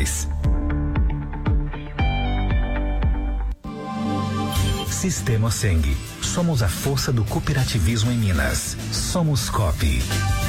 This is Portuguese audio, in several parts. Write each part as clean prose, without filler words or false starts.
Gerais. Sistema Seng. Somos a força do cooperativismo em Minas. Somos Coop.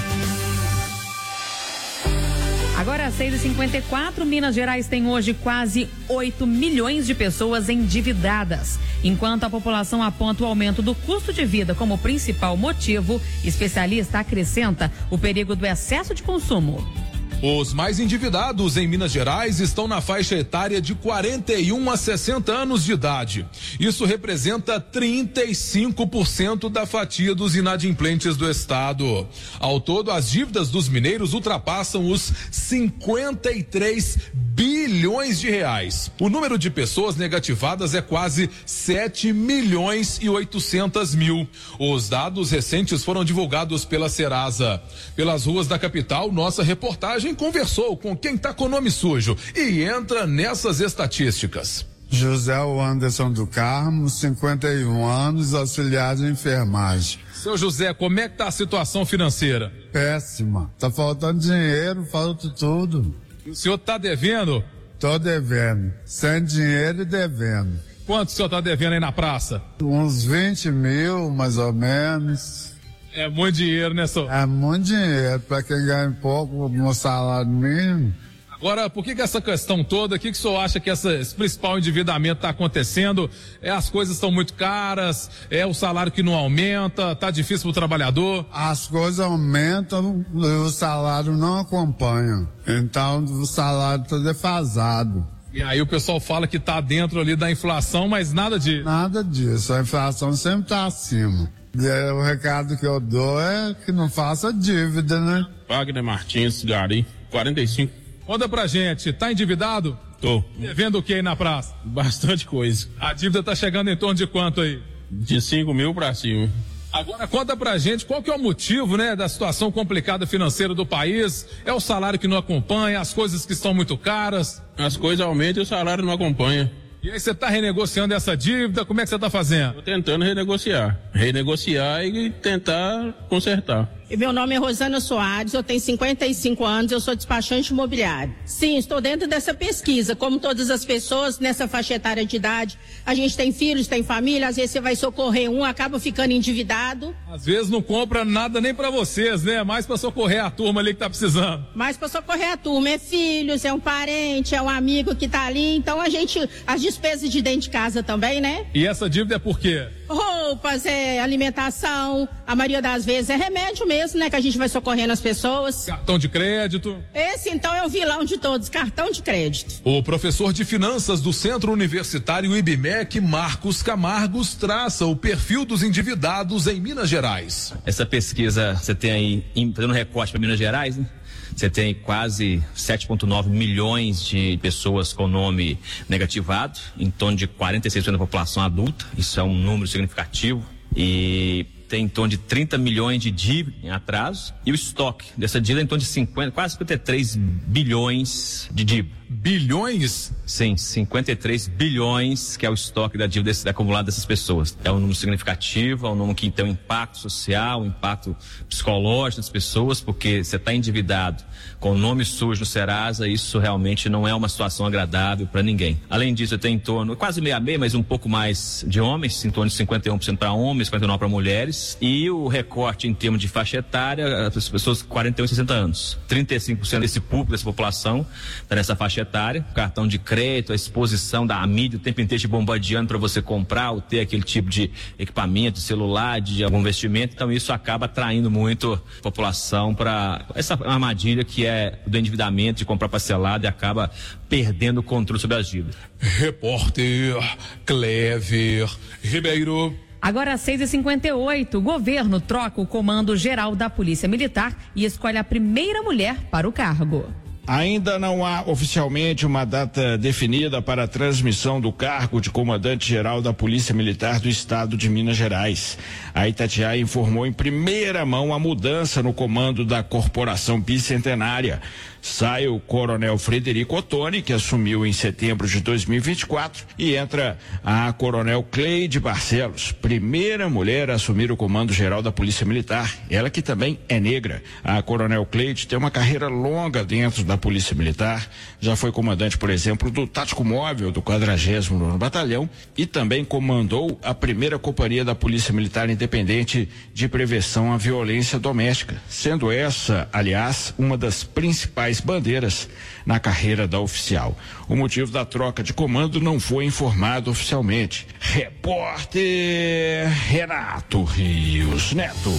Agora, às 6h54, Minas Gerais tem hoje quase 8 milhões de pessoas endividadas. Enquanto a população aponta o aumento do custo de vida como principal motivo, especialista acrescenta o perigo do excesso de consumo. Os mais endividados em Minas Gerais estão na faixa etária de 41 a 60 anos de idade. Isso representa 35% da fatia dos inadimplentes do estado. Ao todo, as dívidas dos mineiros ultrapassam os 53 bilhões de reais. O número de pessoas negativadas é quase 7 milhões e 800 mil. Os dados recentes foram divulgados pela Serasa. Pelas ruas da capital, nossa reportagem conversou com quem está com o nome sujo e entra nessas estatísticas. José Anderson do Carmo, 51 anos, auxiliar de enfermagem. Seu José, como é que tá a situação financeira? Péssima. Tá faltando dinheiro, falta tudo. O senhor tá devendo? Tô devendo. Sem dinheiro e devendo. Quanto o senhor tá devendo aí na praça? Uns 20 mil, mais ou menos. É muito dinheiro, né, senhor? É muito dinheiro para quem ganha pouco no salário mínimo. Agora, por que essa questão toda, o que o senhor acha que esse principal endividamento está acontecendo? As coisas estão muito caras, o salário que não aumenta, tá difícil para o trabalhador? As coisas aumentam e o salário não acompanha. Então o salário está defasado. E aí o pessoal fala que tá dentro ali da inflação, mas nada disso. Nada disso, a inflação sempre está acima. O recado que eu dou é que não faça dívida, né? Wagner Martins, Gari, 45. Conta pra gente, tá endividado? Tô. Devendo o que aí na praça? Bastante coisa. A dívida tá chegando em torno de quanto aí? De 5 mil pra cima. Agora conta pra gente qual que é o motivo, né, da situação complicada financeira do país. É o salário que não acompanha, as coisas que estão muito caras. As coisas aumentam e o salário não acompanha. E aí você tá renegociando essa dívida, como é que você tá fazendo? Tô tentando renegociar e tentar consertar. Meu nome é Rosana Soares, eu tenho 55 anos, eu sou despachante imobiliário. Sim, estou dentro dessa pesquisa, como todas as pessoas nessa faixa etária de idade. A gente tem filhos, tem família, às vezes você vai socorrer um, acaba ficando endividado. Às vezes não compra nada nem pra vocês, né? Mais pra socorrer a turma ali que tá precisando. Mais pra socorrer a turma, é filhos, é um parente, é um amigo que tá ali, então as despesas de dentro de casa também, né? E essa dívida é por quê? Roupas, alimentação, a maioria das vezes é remédio mesmo, né? Que a gente vai socorrendo as pessoas. Cartão de crédito. Esse então é o vilão de todos, cartão de crédito. O professor de finanças do Centro Universitário IBMEC, Marcos Camargos, traça o perfil dos endividados em Minas Gerais. Essa pesquisa, você tem aí, fazendo um recorte para Minas Gerais, né? Você tem quase 7,9 milhões de pessoas com nome negativado, em torno de 46% da população adulta. Isso é um número significativo. E tem em torno de 30 milhões de dívida em atraso. E o estoque dessa dívida é em torno de quase 53 bilhões de dívida. Bilhões? Sim, 53 bilhões, que é o estoque da dívida acumulada dessas pessoas. É um número significativo, é um número que tem um impacto social, um impacto psicológico das pessoas, porque você está endividado com o nome sujo no Serasa, isso realmente não é uma situação agradável para ninguém. Além disso, eu tenho em torno, quase meia, mas um pouco mais de homens, em torno de 51% para homens, 59% para mulheres, e o recorte em termos de faixa etária, as pessoas 41 e 60 anos. 35% desse público, dessa população, está nessa faixa etária, cartão de crédito, a exposição da mídia o tempo inteiro te bombardeando para você comprar ou ter aquele tipo de equipamento, celular, de algum investimento, então isso acaba atraindo muito a população para essa armadilha que é do endividamento, de comprar parcelado, e acaba perdendo o controle sobre as dívidas. Repórter Clever Ribeiro. Agora às 6h58, o governo troca o comando geral da Polícia Militar e escolhe a primeira mulher para o cargo. Ainda não há oficialmente uma data definida para a transmissão do cargo de comandante-geral da Polícia Militar do Estado de Minas Gerais. A Itatiaia informou em primeira mão a mudança no comando da Corporação Bicentenária. Sai o coronel Frederico Ottoni, que assumiu em setembro de 2024, e entra a coronel Cleide Barcelos, primeira mulher a assumir o comando geral da Polícia Militar, ela que também é negra. A coronel Cleide tem uma carreira longa dentro da Polícia Militar, já foi comandante, por exemplo, do Tático Móvel do 49º Batalhão e também comandou a primeira companhia da Polícia Militar Independente de Prevenção à Violência Doméstica, sendo essa, aliás, uma das principais bandeiras na carreira da oficial. O motivo da troca de comando não foi informado oficialmente. Repórter Renato Rios Neto.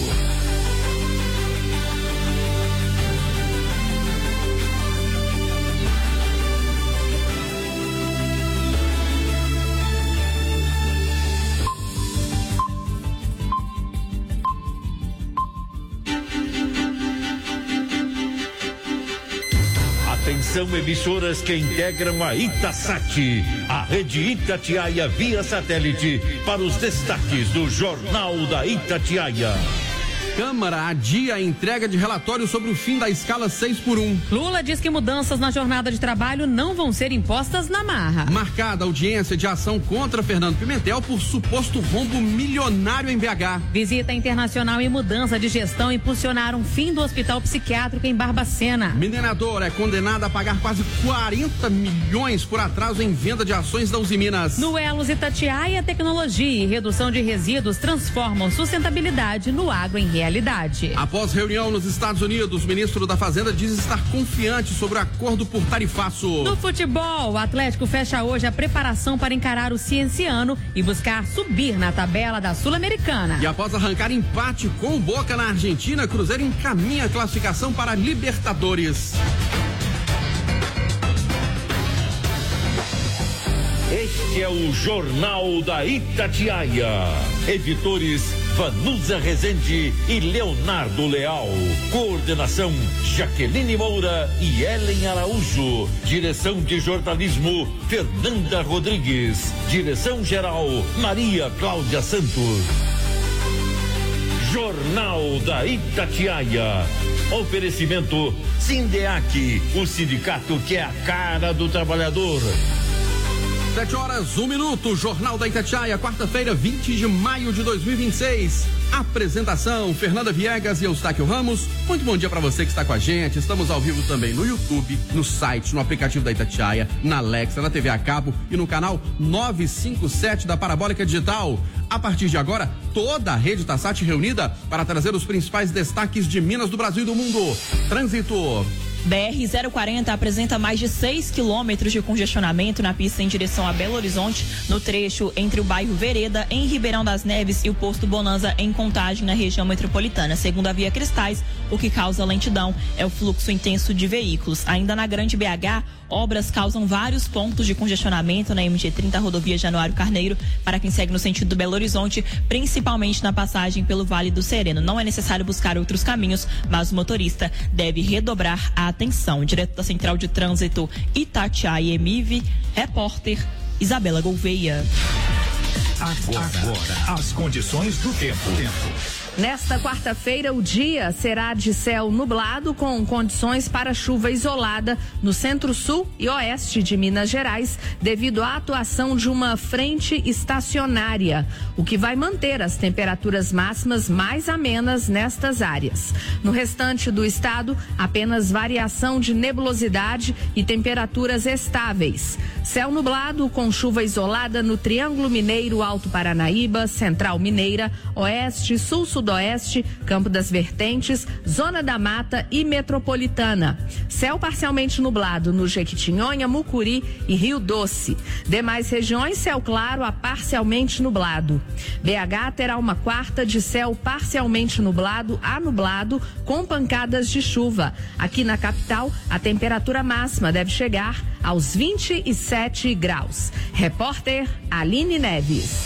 Atenção, emissoras que integram a Itasat, a rede Itatiaia via satélite, para os destaques do Jornal da Itatiaia. Câmara adia a entrega de relatório sobre o fim da escala 6x1. Lula diz que mudanças na jornada de trabalho não vão ser impostas na marra. Marcada audiência de ação contra Fernando Pimentel por suposto rombo milionário em BH. Visita internacional e mudança de gestão impulsionaram o fim do hospital psiquiátrico em Barbacena. Minerador é condenado a pagar quase 40 milhões por atraso em venda de ações da Uzi Minas. No Elos Itatiaia, tecnologia e redução de resíduos transformam sustentabilidade no agro em realidade. Após reunião nos Estados Unidos, o ministro da Fazenda diz estar confiante sobre o acordo por tarifaço. No futebol, o Atlético fecha hoje a preparação para encarar o Cienciano e buscar subir na tabela da Sul-Americana. E após arrancar empate com o Boca na Argentina, Cruzeiro encaminha a classificação para a Libertadores. Este é o Jornal da Itatiaia. Editores Vanusa Rezende e Leonardo Leal. Coordenação Jaqueline Moura e Ellen Araújo. Direção de jornalismo Fernanda Rodrigues. Direção-geral Maria Cláudia Santos. Jornal da Itatiaia. Oferecimento Sindeac, o sindicato que é a cara do trabalhador. 7h01, Jornal da Itatiaia, quarta-feira, 20 de maio de 2026. Apresentação, Fernanda Viegas e Eustáquio Ramos. Muito bom dia para você que está com a gente. Estamos ao vivo também no YouTube, no site, no aplicativo da Itatiaia, na Alexa, na TV a cabo e no canal 957 da Parabólica Digital. A partir de agora, toda a rede Itasat reunida para trazer os principais destaques de Minas, do Brasil e do mundo. Trânsito. BR-040 apresenta mais de 6 quilômetros de congestionamento na pista em direção a Belo Horizonte, no trecho entre o bairro Vereda, em Ribeirão das Neves, e o posto Bonanza, em Contagem, na região metropolitana. Segundo a Via Cristais, o que causa lentidão é o fluxo intenso de veículos. Ainda na Grande BH, obras causam vários pontos de congestionamento na MG30, rodovia Januário Carneiro, para quem segue no sentido do Belo Horizonte, principalmente na passagem pelo Vale do Sereno. Não é necessário buscar outros caminhos, mas o motorista deve redobrar a atenção. Direto da Central de Trânsito Itatiaia Emive, repórter Isabela Gouveia. Agora, as condições do tempo. Nesta quarta-feira, o dia será de céu nublado com condições para chuva isolada no centro-sul e oeste de Minas Gerais, devido à atuação de uma frente estacionária, o que vai manter as temperaturas máximas mais amenas nestas áreas. No restante do estado, apenas variação de nebulosidade e temperaturas estáveis. Céu nublado com chuva isolada no Triângulo Mineiro, Alto Paranaíba, Central Mineira, Oeste, Sul-Sudoeste, Campo das Vertentes, Zona da Mata e Metropolitana. Céu parcialmente nublado no Jequitinhonha, Mucuri e Rio Doce. Demais regiões, céu claro a parcialmente nublado. BH terá uma quarta de céu parcialmente nublado a nublado, com pancadas de chuva. Aqui na capital, a temperatura máxima deve chegar aos 27 graus. Repórter Aline Neves.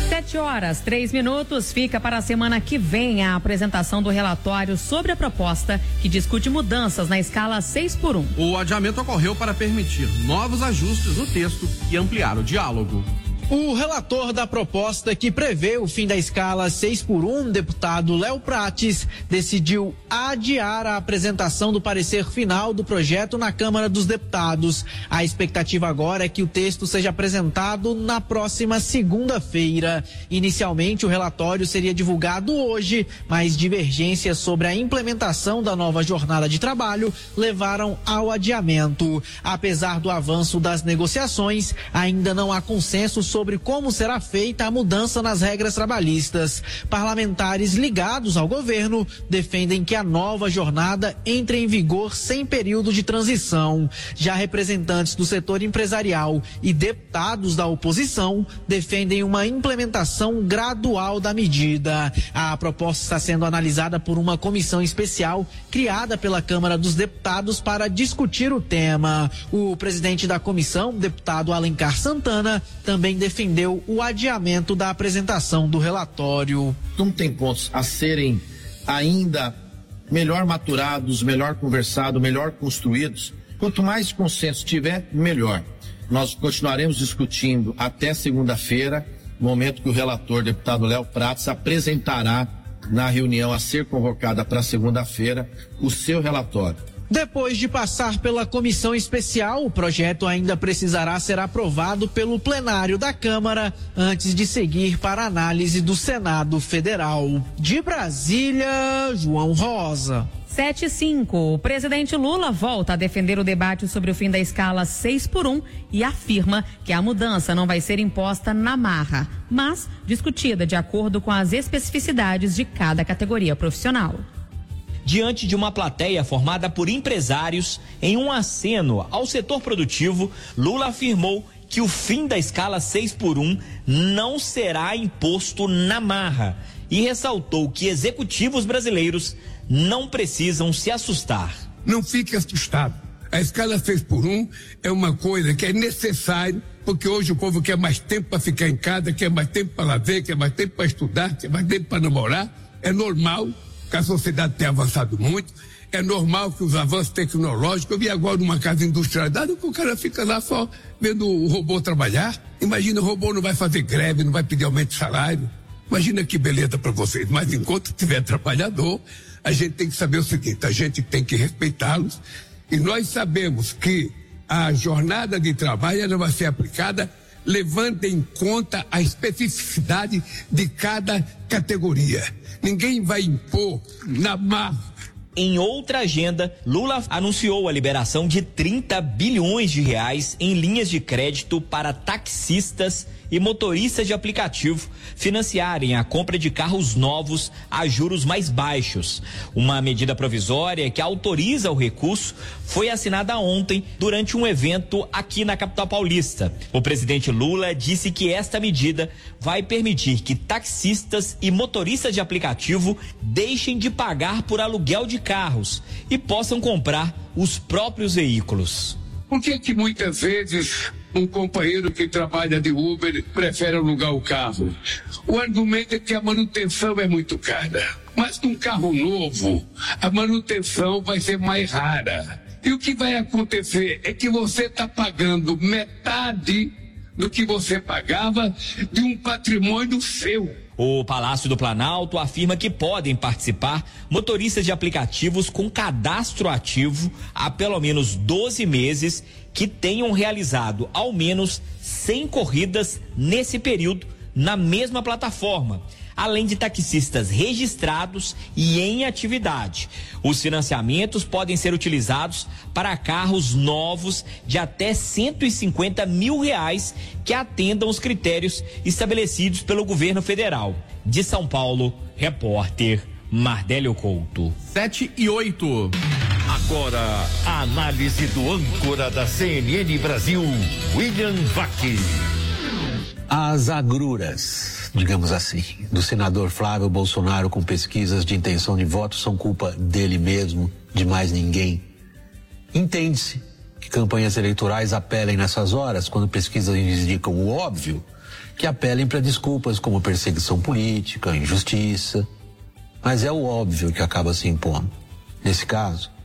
7h03. Fica para a semana que vem a apresentação do relatório sobre a proposta que discute mudanças na escala 6x1. O adiamento ocorreu para permitir novos ajustes no texto e ampliar o diálogo. O relator da proposta que prevê o fim da escala 6x1, deputado Léo Prates, decidiu adiar a apresentação do parecer final do projeto na Câmara dos Deputados. A expectativa agora é que o texto seja apresentado na próxima segunda-feira. Inicialmente, o relatório seria divulgado hoje, mas divergências sobre a implementação da nova jornada de trabalho levaram ao adiamento. Apesar do avanço das negociações, ainda não há consenso sobre como será feita a mudança nas regras trabalhistas. Parlamentares ligados ao governo defendem que a nova jornada entre em vigor sem período de transição. Já representantes do setor empresarial e deputados da oposição defendem uma implementação gradual da medida. A proposta está sendo analisada por uma comissão especial criada pela Câmara dos Deputados para discutir o tema. O presidente da comissão, deputado Alencar Santana, também defendeu o adiamento da apresentação do relatório. Como tem pontos a serem ainda melhor maturados, melhor conversados, melhor construídos, quanto mais consenso tiver, melhor. Nós continuaremos discutindo até segunda-feira, momento que o relator, deputado Léo Prates, apresentará na reunião a ser convocada para segunda-feira o seu relatório. Depois de passar pela comissão especial, o projeto ainda precisará ser aprovado pelo plenário da Câmara antes de seguir para análise do Senado Federal. De Brasília, João Rosa. 7:05. O presidente Lula volta a defender o debate sobre o fim da escala 6x1 e afirma que a mudança não vai ser imposta na marra, mas discutida de acordo com as especificidades de cada categoria profissional. Diante de uma plateia formada por empresários, em um aceno ao setor produtivo, Lula afirmou que o fim da escala 6x1 não será imposto na marra e ressaltou que executivos brasileiros não precisam se assustar. Não fique assustado. A escala 6x1 é uma coisa que é necessária, porque hoje o povo quer mais tempo para ficar em casa, quer mais tempo para lazer, quer mais tempo para estudar, quer mais tempo para namorar. É normal que a sociedade tenha avançado muito, é normal que os avanços tecnológicos, eu vi agora numa casa industrializada que o cara fica lá só vendo o robô trabalhar. Imagina, o robô não vai fazer greve, não vai pedir aumento de salário. Imagina que beleza para vocês, mas enquanto tiver trabalhador, a gente tem que saber o seguinte, a gente tem que respeitá-los e nós sabemos que a jornada de trabalho ela vai ser aplicada levando em conta a especificidade de cada categoria. Ninguém vai impor na marra. Em outra agenda, Lula anunciou a liberação de 30 bilhões de reais em linhas de crédito para taxistas e motoristas de aplicativo financiarem a compra de carros novos a juros mais baixos. Uma medida provisória que autoriza o recurso foi assinada ontem durante um evento aqui na capital paulista. O presidente Lula disse que esta medida vai permitir que taxistas e motoristas de aplicativo deixem de pagar por aluguel de carros e possam comprar os próprios veículos. Por que muitas vezes um companheiro que trabalha de Uber prefere alugar o carro? O argumento é que a manutenção é muito cara. Mas num carro novo, a manutenção vai ser mais rara. E o que vai acontecer é que você está pagando metade do que você pagava de um patrimônio seu. O Palácio do Planalto afirma que podem participar motoristas de aplicativos com cadastro ativo há pelo menos 12 meses que tenham realizado ao menos 100 corridas nesse período na mesma plataforma, além de taxistas registrados e em atividade. Os financiamentos podem ser utilizados para carros novos de até R$150 mil que atendam os critérios estabelecidos pelo governo federal. De São Paulo, repórter Mardélio Couto. 7:08. Agora, a análise do âncora da CNN Brasil, William Vac. As agruras, digamos assim, do senador Flávio Bolsonaro com pesquisas de intenção de voto são culpa dele mesmo, de mais ninguém. Entende-se que campanhas eleitorais apelem nessas horas, quando pesquisas indicam o óbvio, que apelem para desculpas como perseguição política, injustiça. Mas é o óbvio que acaba se impondo. Nesse caso,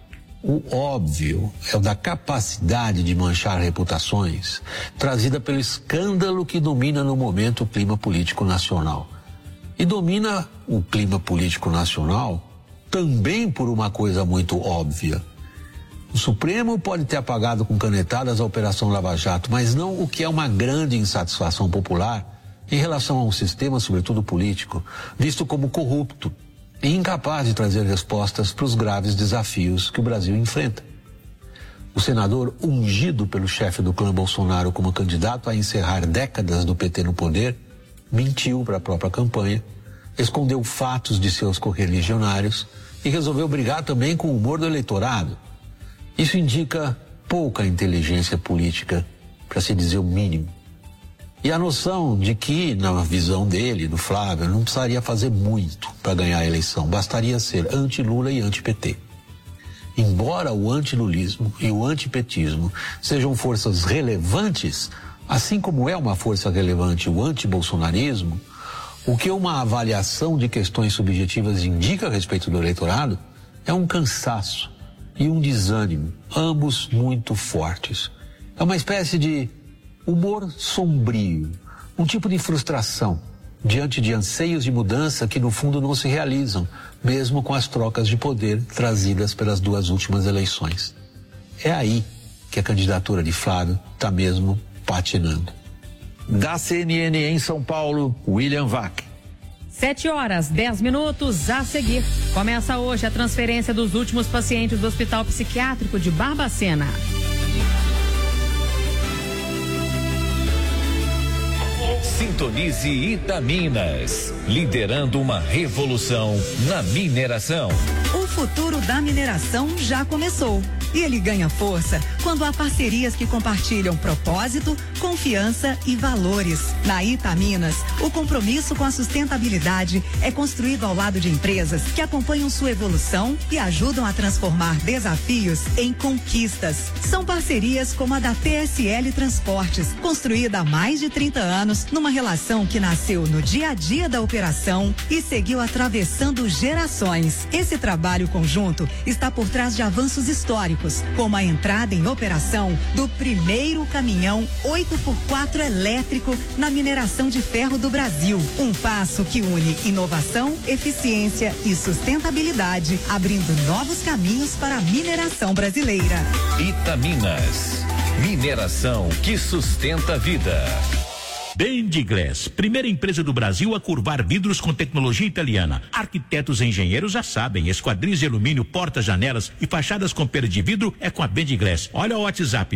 O óbvio é o da capacidade de manchar reputações trazida pelo escândalo que domina no momento o clima político nacional. E domina o clima político nacional também por uma coisa muito óbvia. O Supremo pode ter apagado com canetadas a Operação Lava Jato, mas não o que é uma grande insatisfação popular em relação a um sistema, sobretudo político, visto como corrupto e incapaz de trazer respostas para os graves desafios que o Brasil enfrenta. O senador, ungido pelo chefe do clã Bolsonaro como candidato a encerrar décadas do PT no poder, mentiu para a própria campanha, escondeu fatos de seus correligionários e resolveu brigar também com o humor do eleitorado. Isso indica pouca inteligência política, para se dizer o mínimo. E a noção de que, na visão dele, do Flávio, não precisaria fazer muito para ganhar a eleição, bastaria ser anti-Lula e anti-PT. Embora o antilulismo e o antipetismo sejam forças relevantes, assim como é uma força relevante o antibolsonarismo, o que uma avaliação de questões subjetivas indica a respeito do eleitorado é um cansaço e um desânimo, ambos muito fortes. É uma espécie de humor sombrio, um tipo de frustração diante de anseios de mudança que no fundo não se realizam, mesmo com as trocas de poder trazidas pelas duas últimas eleições. É aí que a candidatura de Flávio está mesmo patinando. Da CNN em São Paulo, William Vac. 7h10 a seguir. Começa hoje a transferência dos últimos pacientes do Hospital Psiquiátrico de Barbacena. Sintonize Itaminas, liderando uma revolução na mineração. O futuro da mineração já começou. E ele ganha força quando há parcerias que compartilham propósito, confiança e valores. Na Itaminas, o compromisso com a sustentabilidade é construído ao lado de empresas que acompanham sua evolução e ajudam a transformar desafios em conquistas. São parcerias como a da TSL Transportes, construída há mais de 30 anos, numa relação que nasceu no dia a dia da operação e seguiu atravessando gerações. Esse trabalho conjunto está por trás de avanços históricos, como a entrada em operação do primeiro caminhão 8x4 elétrico na mineração de ferro do Brasil. Um passo que une inovação, eficiência e sustentabilidade, abrindo novos caminhos para a mineração brasileira. Itaminas, mineração que sustenta a vida. Bendiglass, primeira empresa do Brasil a curvar vidros com tecnologia italiana. Arquitetos e engenheiros já sabem, esquadrias de alumínio, portas, janelas e fachadas com pera de vidro é com a Bendiglass. Olha o WhatsApp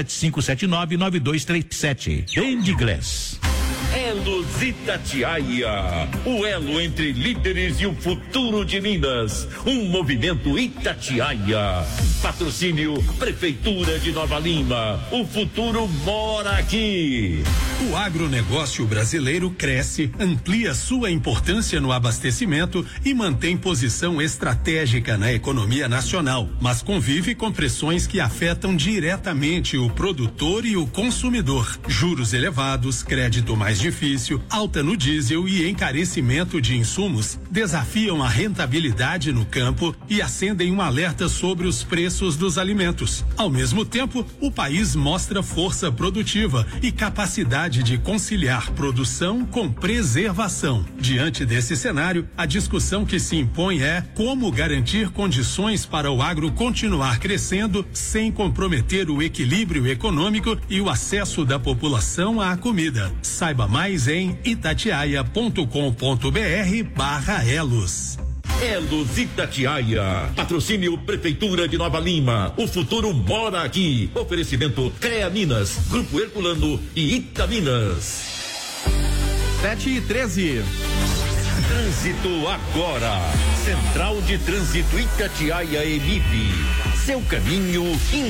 975799237. Bendiglass. Elos Itatiaia, o elo entre líderes e o futuro de Minas. Um movimento Itatiaia. Patrocínio Prefeitura de Nova Lima. O futuro mora aqui. O agronegócio brasileiro cresce, amplia sua importância no abastecimento e mantém posição estratégica na economia nacional, mas convive com pressões que afetam diretamente o produtor e o consumidor. Juros elevados, crédito mais difícil, alta no diesel e encarecimento de insumos desafiam a rentabilidade no campo e acendem um alerta sobre os preços dos alimentos. Ao mesmo tempo, o país mostra força produtiva e capacidade de conciliar produção com preservação. Diante desse cenário, a discussão que se impõe é como garantir condições para o agro continuar crescendo sem comprometer o equilíbrio econômico e o acesso da população à comida. Saiba mais em itatiaia.com.br/elos. Elos Itatiaia. Patrocínio Prefeitura de Nova Lima. O futuro mora aqui. Oferecimento CREA Minas, Grupo Herculano e Itaminas. 7h13. Trânsito agora. Central de Trânsito Itatiaia Emip. Seu caminho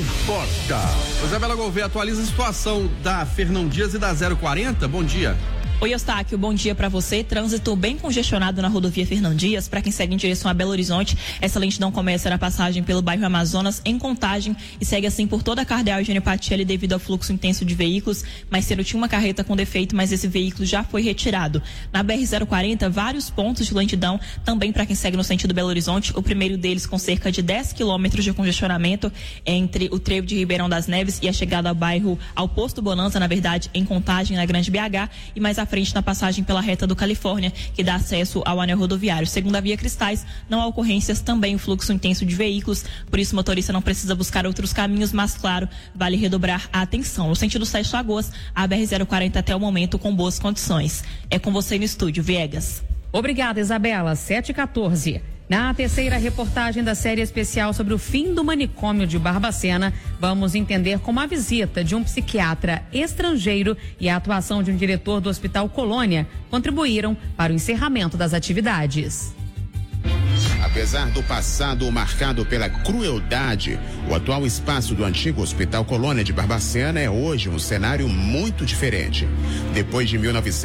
importa. Isabela Gouveia, atualiza a situação da Fernão Dias e da 040. Bom dia. Oi, Eustáquio, bom dia para você. Trânsito bem congestionado na rodovia Fernão Dias. Para quem segue em direção a Belo Horizonte, essa lentidão começa na passagem pelo bairro Amazonas, em Contagem, e segue assim por toda a Cardeal Eugênio Patielli devido ao fluxo intenso de veículos. Mais cedo tinha uma carreta com defeito, mas esse veículo já foi retirado. Na BR-040, vários pontos de lentidão, também para quem segue no sentido Belo Horizonte. O primeiro deles com cerca de 10 quilômetros de congestionamento entre o trevo de Ribeirão das Neves e a chegada ao posto Bonanza, na verdade, em Contagem, na Grande BH, e mais à frente na passagem pela reta do Califórnia, que dá acesso ao anel rodoviário. Segundo a Via Cristais, não há ocorrências, também o fluxo intenso de veículos, por isso o motorista não precisa buscar outros caminhos, mas claro, vale redobrar a atenção. No sentido Sete Lagoas, a BR-040 até o momento com boas condições. É com você no estúdio, Viegas. Obrigada, Isabela. 7h14. Na terceira reportagem da série especial sobre o fim do manicômio de Barbacena, vamos entender como a visita de um psiquiatra estrangeiro e a atuação de um diretor do Hospital Colônia contribuíram para o encerramento das atividades. Apesar do passado marcado pela crueldade, o atual espaço do antigo Hospital Colônia de Barbacena é hoje um cenário muito diferente. Depois de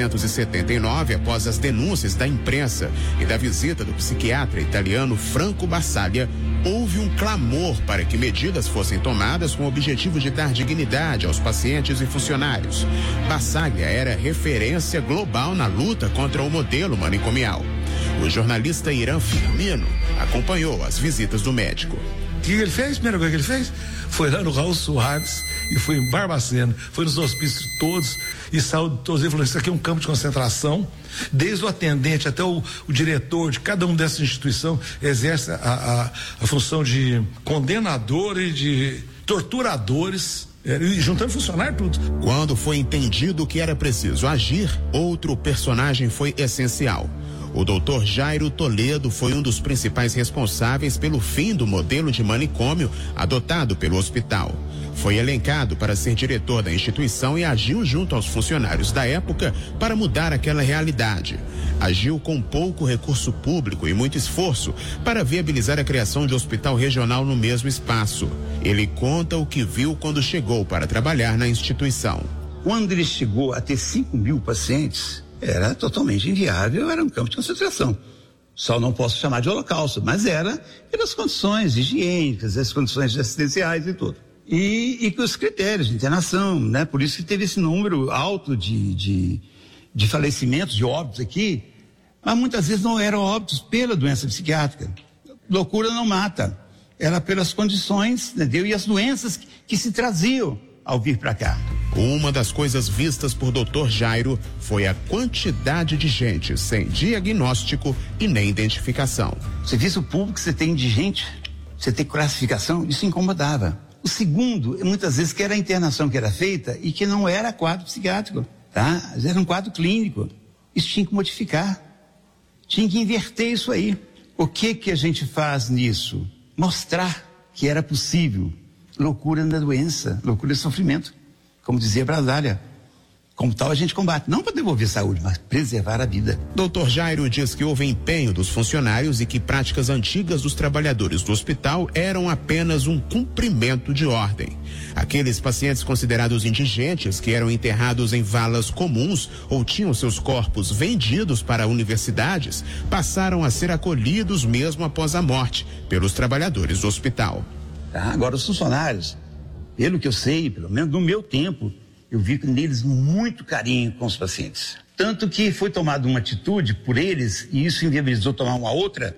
1979, após as denúncias da imprensa e da visita do psiquiatra italiano Franco Basaglia, houve um clamor para que medidas fossem tomadas com o objetivo de dar dignidade aos pacientes e funcionários. Basaglia era referência global na luta contra o modelo manicomial. O jornalista Irã Firmino acompanhou as visitas do médico. O que ele fez? A primeira coisa que ele fez foi lá no Raul Soares e foi em Barbacena, foi nos hospícios todos e saiu todos e falou: isso aqui é um campo de concentração. Desde o atendente até o diretor de cada uma dessas instituições exerce a função de condenador e de torturadores. Juntando funcionário tudo. Quando foi entendido que era preciso agir, outro personagem foi essencial. O Dr. Jairo Toledo foi um dos principais responsáveis pelo fim do modelo de manicômio adotado pelo hospital. Foi elencado para ser diretor da instituição e agiu junto aos funcionários da época para mudar aquela realidade. Agiu com pouco recurso público e muito esforço para viabilizar a criação de hospital regional no mesmo espaço. Ele conta o que viu quando chegou para trabalhar na instituição. Quando ele chegou a ter 5.000 pacientes, era totalmente inviável, era um campo de concentração. Só não posso chamar de holocausto, mas era pelas condições higiênicas, as condições assistenciais e tudo. E com os critérios de internação, né? Por isso que teve esse número alto de falecimentos, de óbitos aqui, mas muitas vezes não eram óbitos pela doença psiquiátrica. Loucura não mata, era pelas condições, entendeu? E as doenças que se traziam ao vir para cá. Uma das coisas vistas por Dr. Jairo foi a quantidade de gente sem diagnóstico e nem identificação. Serviço público, você tem indigente, você tem classificação, isso incomodava. O segundo, muitas vezes, que era a internação que era feita e que não era quadro psiquiátrico, tá? Era um quadro clínico. Isso tinha que modificar. Tinha que inverter isso aí. O que a gente faz nisso? Mostrar que era possível. Loucura da doença, loucura do sofrimento. Como dizia Basaglia, como tal a gente combate, não para devolver saúde, mas preservar a vida. Dr. Jairo diz que houve empenho dos funcionários e que práticas antigas dos trabalhadores do hospital eram apenas um cumprimento de ordem. Aqueles pacientes considerados indigentes, que eram enterrados em valas comuns ou tinham seus corpos vendidos para universidades, passaram a ser acolhidos mesmo após a morte pelos trabalhadores do hospital. Agora, os funcionários, pelo que eu sei, pelo menos no meu tempo, eu vi neles muito carinho com os pacientes. Tanto que foi tomada uma atitude por eles, e isso inviabilizou tomar uma outra,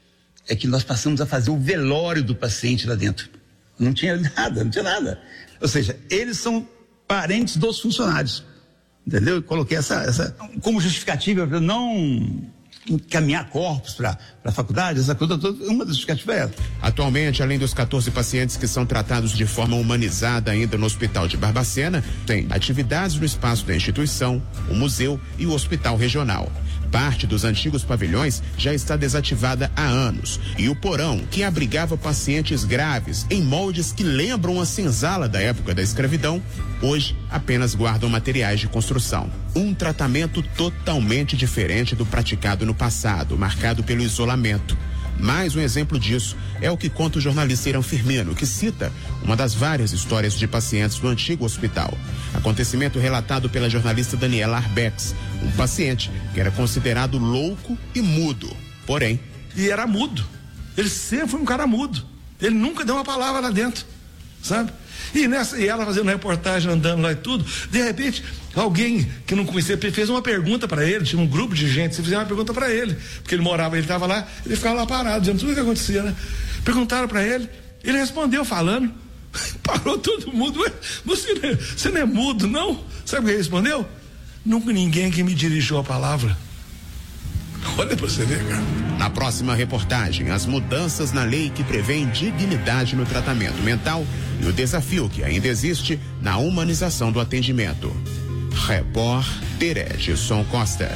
é que nós passamos a fazer o velório do paciente lá dentro. Não tinha nada. Ou seja, eles são parentes dos funcionários. Entendeu? Eu coloquei essa como justificativa para não encaminhar corpos para a faculdade, essa coisa toda, uma das justificativas é essa. Atualmente, além dos 14 pacientes que são tratados de forma humanizada ainda no Hospital de Barbacena, tem atividades no espaço da instituição, o museu e o hospital regional. Parte dos antigos pavilhões já está desativada há anos e o porão, que abrigava pacientes graves em moldes que lembram a senzala da época da escravidão, hoje apenas guardam materiais de construção. Um tratamento totalmente diferente do praticado no passado, marcado pelo isolamento. Mais um exemplo disso é o que conta o jornalista Irã Firmino, que cita uma das várias histórias de pacientes do antigo hospital. Acontecimento relatado pela jornalista Daniela Arbex, um paciente que era considerado louco e mudo, porém... E era mudo. Ele sempre foi um cara mudo. Ele nunca deu uma palavra lá dentro, sabe? E ela fazendo reportagem, andando lá e tudo, de repente, alguém que não conhecia fez uma pergunta para ele, tinha um grupo de gente, se fizeram uma pergunta para ele, porque ele estava lá, ele ficava lá parado, dizendo tudo o que acontecia, né? Perguntaram para ele respondeu falando, parou todo mundo, você não é mudo, não? Sabe o que ele respondeu? Nunca ninguém que me dirigiu a palavra. Olha pra você ver, cara. Na próxima reportagem, as mudanças na lei que prevê dignidade no tratamento mental e o desafio que ainda existe na humanização do atendimento. Repórter Edson Costa.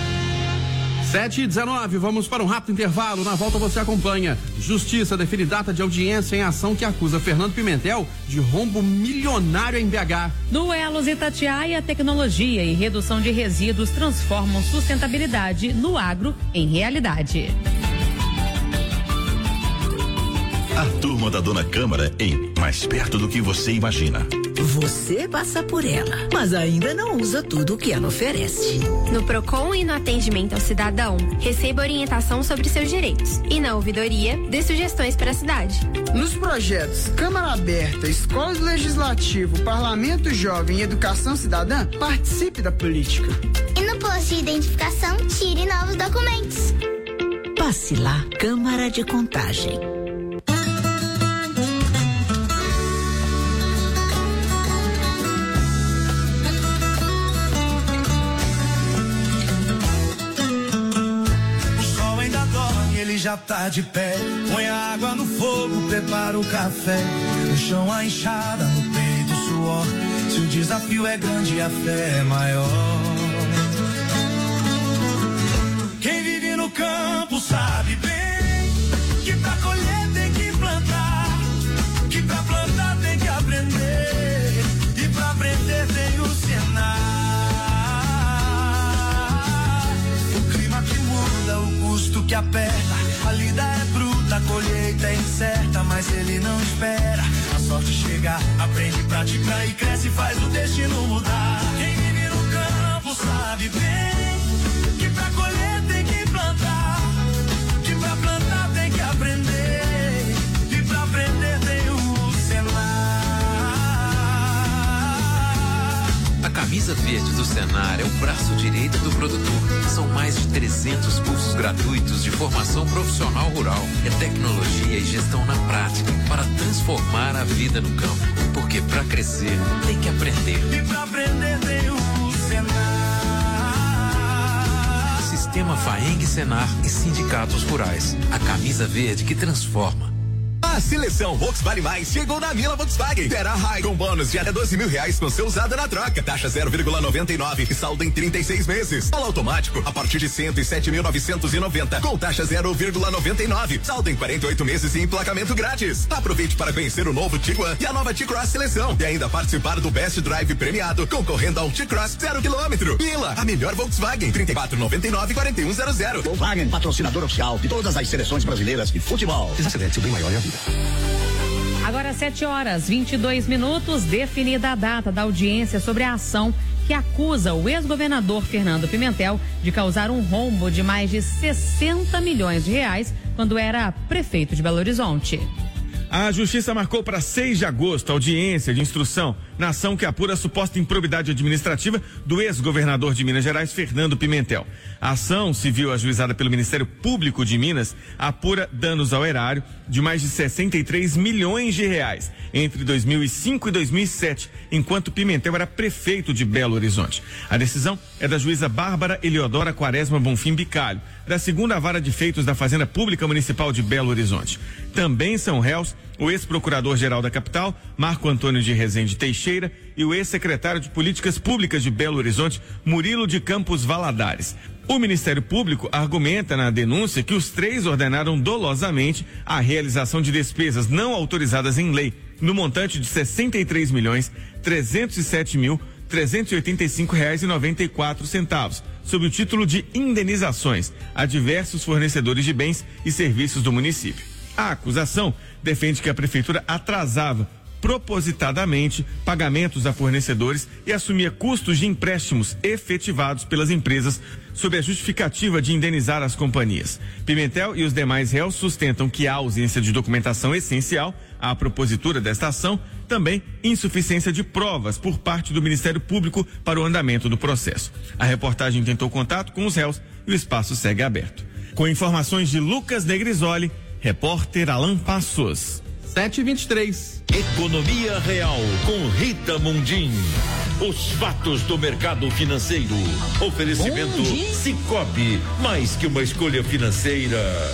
7h19, vamos para um rápido intervalo. Na volta você acompanha. Justiça define data de audiência em ação que acusa Fernando Pimentel de rombo milionário em BH. Duelos Itatiaia, tecnologia e redução de resíduos transformam sustentabilidade no agro em realidade. A turma da Dona Câmara em Mais Perto do que Você Imagina. Você passa por ela, mas ainda não usa tudo o que ela oferece. No Procon e no atendimento ao cidadão, receba orientação sobre seus direitos. E na ouvidoria, dê sugestões para a cidade. Nos projetos Câmara Aberta, Escola do Legislativo, Parlamento Jovem e Educação Cidadã, participe da política. E no posto de identificação, tire novos documentos. Passe lá, Câmara de Contagem. Já tá de pé, põe a água no fogo, prepara o café. No chão a enxada, no peito o suor. Se o desafio é grande, a fé é maior. Quem vive no campo sabe bem que pra colher tem que plantar, que pra plantar tem que aprender, e pra aprender tem o Senar. O clima que muda, o custo que aperta. A lida é bruta, a colheita é incerta, mas ele não espera a sorte chegar, aprende, pratica e cresce, faz o destino mudar. Quem vive no campo sabe bem que pra colher tem que plantar, que pra plantar tem que aprender, e pra aprender tem o Senar. A camisa verde do Senar é o braço direito do produtor. São mais de 300 cursos gratuitos de formação profissional rural. É tecnologia e gestão na prática para transformar a vida no campo. Porque para crescer tem que aprender. E para aprender tem o Senar. Sistema Faeng Senar e sindicatos rurais. A camisa verde que transforma. A seleção Volkswagen Mais chegou na Mila Volkswagen. Terra High com bônus de até R$12.000 com seu usado na troca. Taxa 0,99 e saldo em 36 meses. Polo automático a partir de 107.990 com taxa 0,99. Saldo em 48 meses e emplacamento grátis. Aproveite para conhecer o novo Tiguan e a nova T-Cross Seleção. E ainda participar do Best Drive premiado, concorrendo ao T-Cross 0 km. Mila, a melhor Volkswagen. 3499-4100. Volkswagen, patrocinador oficial de todas as seleções brasileiras de futebol. Excelente, o bem maior é a vida. Agora 7h22, definida a data da audiência sobre a ação que acusa o ex-governador Fernando Pimentel de causar um rombo de mais de 60 milhões de reais quando era prefeito de Belo Horizonte. A Justiça marcou para 6 de agosto a audiência de instrução na ação que apura a suposta improbidade administrativa do ex-governador de Minas Gerais, Fernando Pimentel. A ação civil ajuizada pelo Ministério Público de Minas apura danos ao erário de mais de 63 milhões de reais entre 2005 e 2007, enquanto Pimentel era prefeito de Belo Horizonte. A decisão é da juíza Bárbara Eliodora Quaresma Bonfim Bicalho, da 2ª Vara de Feitos da Fazenda Pública Municipal de Belo Horizonte. Também são réus o ex-procurador-geral da capital, Marco Antônio de Rezende Teixeira, e o ex-secretário de Políticas Públicas de Belo Horizonte, Murilo de Campos Valadares. O Ministério Público argumenta na denúncia que os 3 ordenaram dolosamente a realização de despesas não autorizadas em lei, no montante de 63.307.000 R$ 385,94, sob o título de indenizações a diversos fornecedores de bens e serviços do município. A acusação defende que a prefeitura atrasava propositadamente pagamentos a fornecedores e assumia custos de empréstimos efetivados pelas empresas sob a justificativa de indenizar as companhias. Pimentel e os demais réus sustentam que há ausência de documentação essencial à propositura desta ação, também insuficiência de provas por parte do Ministério Público para o andamento do processo. A reportagem tentou contato com os réus e o espaço segue aberto. Com informações de Lucas Negrisoli, repórter Alan Passos. 7h23. Economia Real com Rita Mundim. Os fatos do mercado financeiro. Oferecimento Sicoob, mais que uma escolha financeira.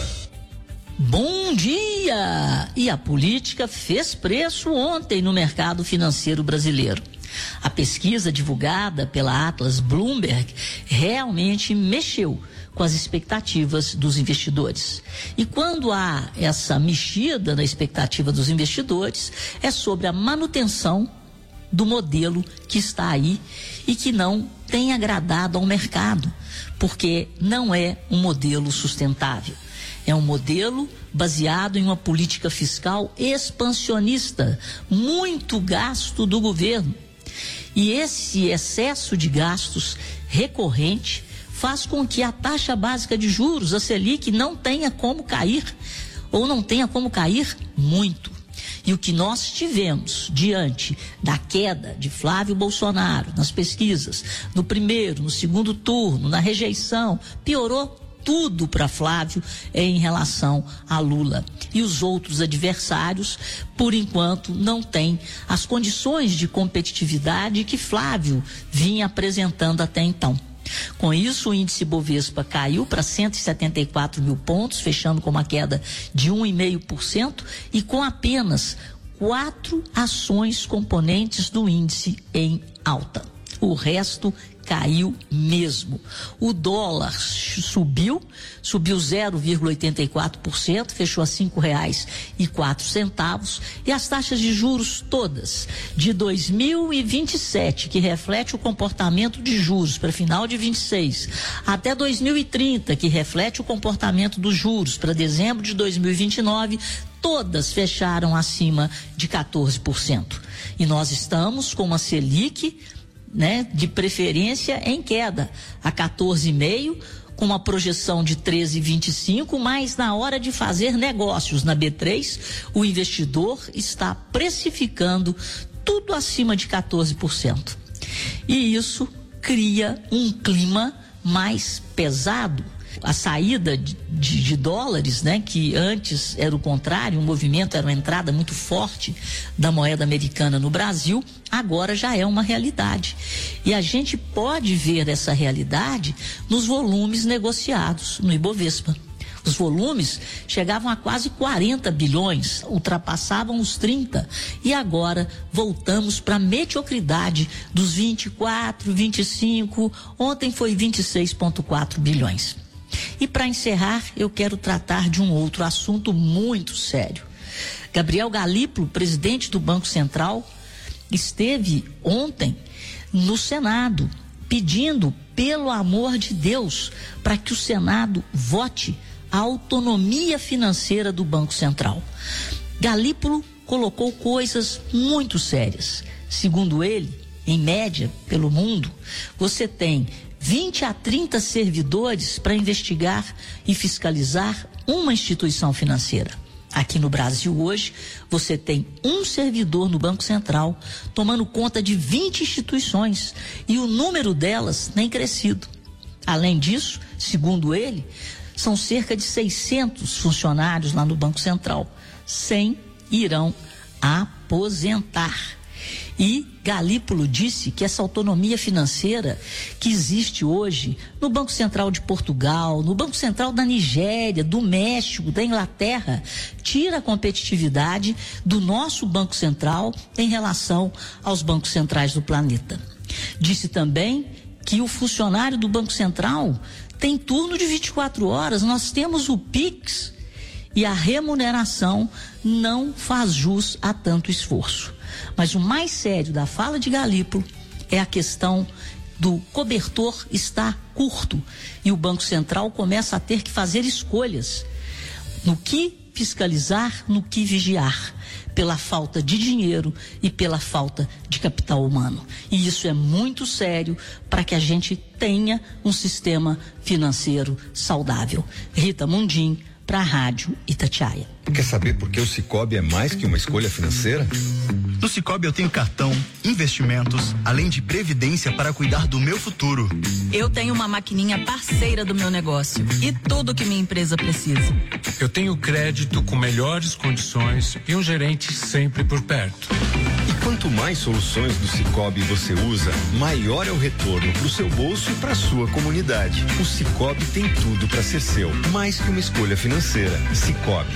Bom dia! E a política fez preço ontem no mercado financeiro brasileiro. A pesquisa divulgada pela Atlas Bloomberg realmente mexeu com as expectativas dos investidores. E quando há essa mexida na expectativa dos investidores, é sobre a manutenção do modelo que está aí e que não tem agradado ao mercado, porque não é um modelo sustentável. É um modelo baseado em uma política fiscal expansionista, muito gasto do governo. E esse excesso de gastos recorrente faz com que a taxa básica de juros, a Selic, não tenha como cair, ou não tenha como cair muito. E o que nós tivemos diante da queda de Flávio Bolsonaro nas pesquisas, no primeiro, no segundo turno, na rejeição, piorou tudo para Flávio em relação a Lula. E os outros adversários, por enquanto, não têm as condições de competitividade que Flávio vinha apresentando até então. Com isso, o índice Bovespa caiu para 174 mil pontos, fechando com uma queda de 1,5% e com apenas 4 ações componentes do índice em alta. O resto caiu mesmo. O dólar subiu 0,84%, fechou a R$ 5,04, e as taxas de juros todas de 2027, que reflete o comportamento de juros para final de 26, até 2030, que reflete o comportamento dos juros para dezembro de 2029, todas fecharam acima de 14%. E nós estamos com uma Selic, de preferência em queda, a 14,5%, com uma projeção de 13,25%, mas na hora de fazer negócios na B3, o investidor está precificando tudo acima de 14%. E isso cria um clima mais pesado. A saída de dólares, que antes era o contrário, o movimento era uma entrada muito forte da moeda americana no Brasil, agora já é uma realidade. E a gente pode ver essa realidade nos volumes negociados no Ibovespa. Os volumes chegavam a quase 40 bilhões, ultrapassavam os 30, e agora voltamos para a mediocridade dos 24, 25, ontem foi 26,4 bilhões. E para encerrar, eu quero tratar de um outro assunto muito sério. Gabriel Galípolo, presidente do Banco Central, esteve ontem no Senado pedindo, pelo amor de Deus, para que o Senado vote a autonomia financeira do Banco Central. Galípolo colocou coisas muito sérias. Segundo ele, em média, pelo mundo, você tem 20 a 30 servidores para investigar e fiscalizar uma instituição financeira. Aqui no Brasil hoje, você tem um servidor no Banco Central tomando conta de 20 instituições e o número delas tem crescido. Além disso, segundo ele, são cerca de 600 funcionários lá no Banco Central. 100 irão aposentar. E Galípolo disse que essa autonomia financeira que existe hoje no Banco Central de Portugal, no Banco Central da Nigéria, do México, da Inglaterra, tira a competitividade do nosso Banco Central em relação aos bancos centrais do planeta. Disse também que o funcionário do Banco Central tem turno de 24 horas, nós temos o Pix e a remuneração não faz jus a tanto esforço. Mas o mais sério da fala de Galípolo é a questão do cobertor estar curto e o Banco Central começa a ter que fazer escolhas no que fiscalizar, no que vigiar, pela falta de dinheiro e pela falta de capital humano. E isso é muito sério para que a gente tenha um sistema financeiro saudável. Rita Mundim, para a Rádio Itatiaia. Quer saber por que o Sicoob é mais que uma escolha financeira? No Sicoob eu tenho cartão, investimentos, além de previdência para cuidar do meu futuro. Eu tenho uma maquininha parceira do meu negócio e tudo que minha empresa precisa. Eu tenho crédito com melhores condições e um gerente sempre por perto. E quanto mais soluções do Sicoob você usa, maior é o retorno para o seu bolso e para a sua comunidade. O Sicoob tem tudo para ser seu, mais que uma escolha financeira. Sicoob.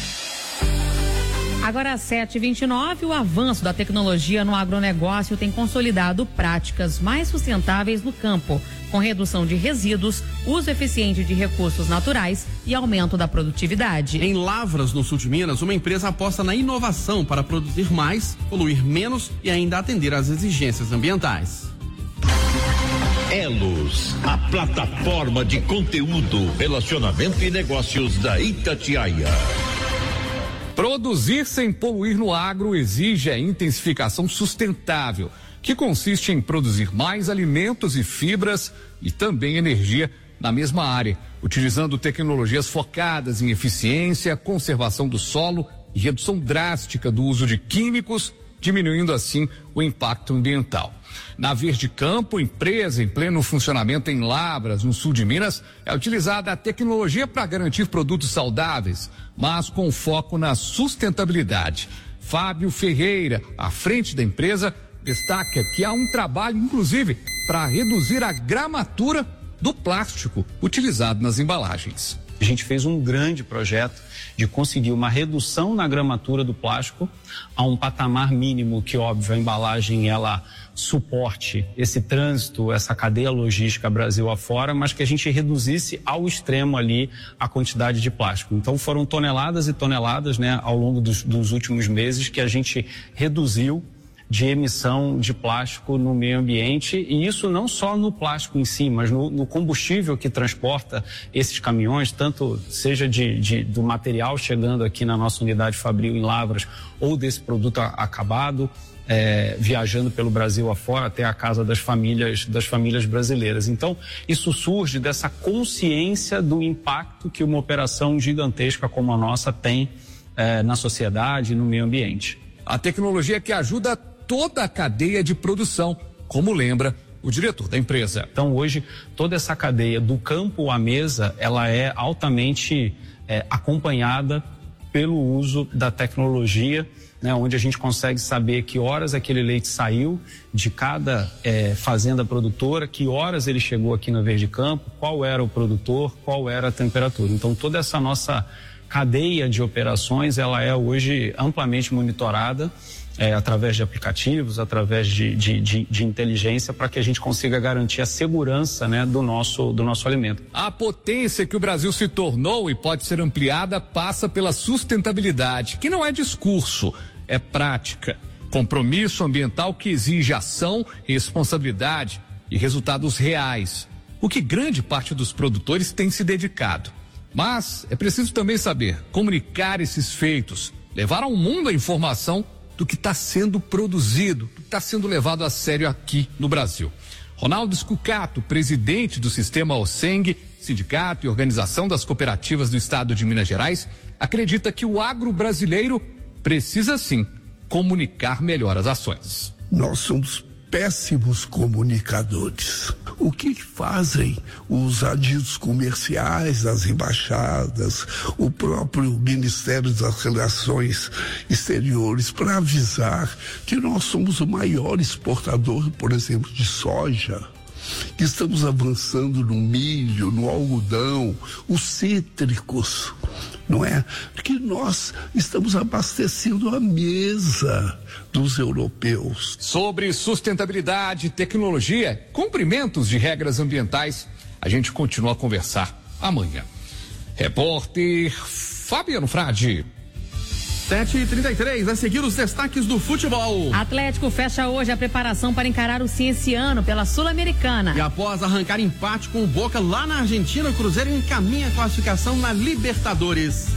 Agora às 7h29, o avanço da tecnologia no agronegócio tem consolidado práticas mais sustentáveis no campo, com redução de resíduos, uso eficiente de recursos naturais e aumento da produtividade. Em Lavras, no sul de Minas, uma empresa aposta na inovação para produzir mais, poluir menos e ainda atender às exigências ambientais. Elos, a plataforma de conteúdo, relacionamento e negócios da Itatiaia. Produzir sem poluir no agro exige a intensificação sustentável, que consiste em produzir mais alimentos e fibras e também energia na mesma área, utilizando tecnologias focadas em eficiência, conservação do solo e redução drástica do uso de químicos, diminuindo assim o impacto ambiental. Na Verde Campo, empresa em pleno funcionamento em Lavras, no sul de Minas, é utilizada a tecnologia para garantir produtos saudáveis, mas com foco na sustentabilidade. Fábio Ferreira, à frente da empresa, destaca que há um trabalho, inclusive, para reduzir a gramatura do plástico utilizado nas embalagens. A gente fez um grande projeto de conseguir uma redução na gramatura do plástico a um patamar mínimo que, óbvio, a embalagem ela suporte esse trânsito, essa cadeia logística Brasil afora, mas que a gente reduzisse ao extremo ali a quantidade de plástico. Então foram toneladas e toneladas, né, ao longo dos últimos meses que a gente reduziu de emissão de plástico no meio ambiente, e isso não só no plástico em si, mas no combustível que transporta esses caminhões, tanto seja do material chegando aqui na nossa unidade fabril em Lavras ou desse produto acabado, viajando pelo Brasil afora até a casa das famílias brasileiras. Então, isso surge dessa consciência do impacto que uma operação gigantesca como a nossa tem na sociedade e no meio ambiente. A tecnologia que ajuda toda a cadeia de produção, como lembra o diretor da empresa. Então, hoje, toda essa cadeia do campo à mesa, ela é altamente acompanhada pelo uso da tecnologia, né, onde a gente consegue saber que horas aquele leite saiu de cada fazenda produtora, que horas ele chegou aqui na Verde Campo, qual era o produtor, qual era a temperatura. Então, toda essa nossa cadeia de operações, ela é hoje amplamente monitorada através de aplicativos, através de inteligência, para que a gente consiga garantir a segurança, né, do nosso alimento. A potência que o Brasil se tornou e pode ser ampliada passa pela sustentabilidade, que não é discurso, é prática. Compromisso ambiental que exige ação, responsabilidade e resultados reais, o que grande parte dos produtores tem se dedicado. Mas é preciso também saber comunicar esses feitos, levar ao mundo a informação do que está sendo produzido, do que está sendo levado a sério aqui no Brasil. Ronaldo Scucato, presidente do Sistema OSENG, Sindicato e Organização das Cooperativas do Estado de Minas Gerais, acredita que o agro brasileiro precisa sim comunicar melhor as ações. Nós somos péssimos comunicadores. O que fazem os adidos comerciais, as embaixadas, o próprio Ministério das Relações Exteriores para avisar que nós somos o maior exportador, por exemplo, de soja, que estamos avançando no milho, no algodão, os cítricos, não é? Que nós estamos abastecendo a mesa dos europeus. Sobre sustentabilidade, tecnologia, cumprimentos de regras ambientais, a gente continua a conversar amanhã. Repórter Fabiano Frade. 7h33, a seguir os destaques do futebol. Atlético fecha hoje a preparação para encarar o Cienciano pela Sul-Americana. E após arrancar empate com o Boca lá na Argentina, o Cruzeiro encaminha a classificação na Libertadores.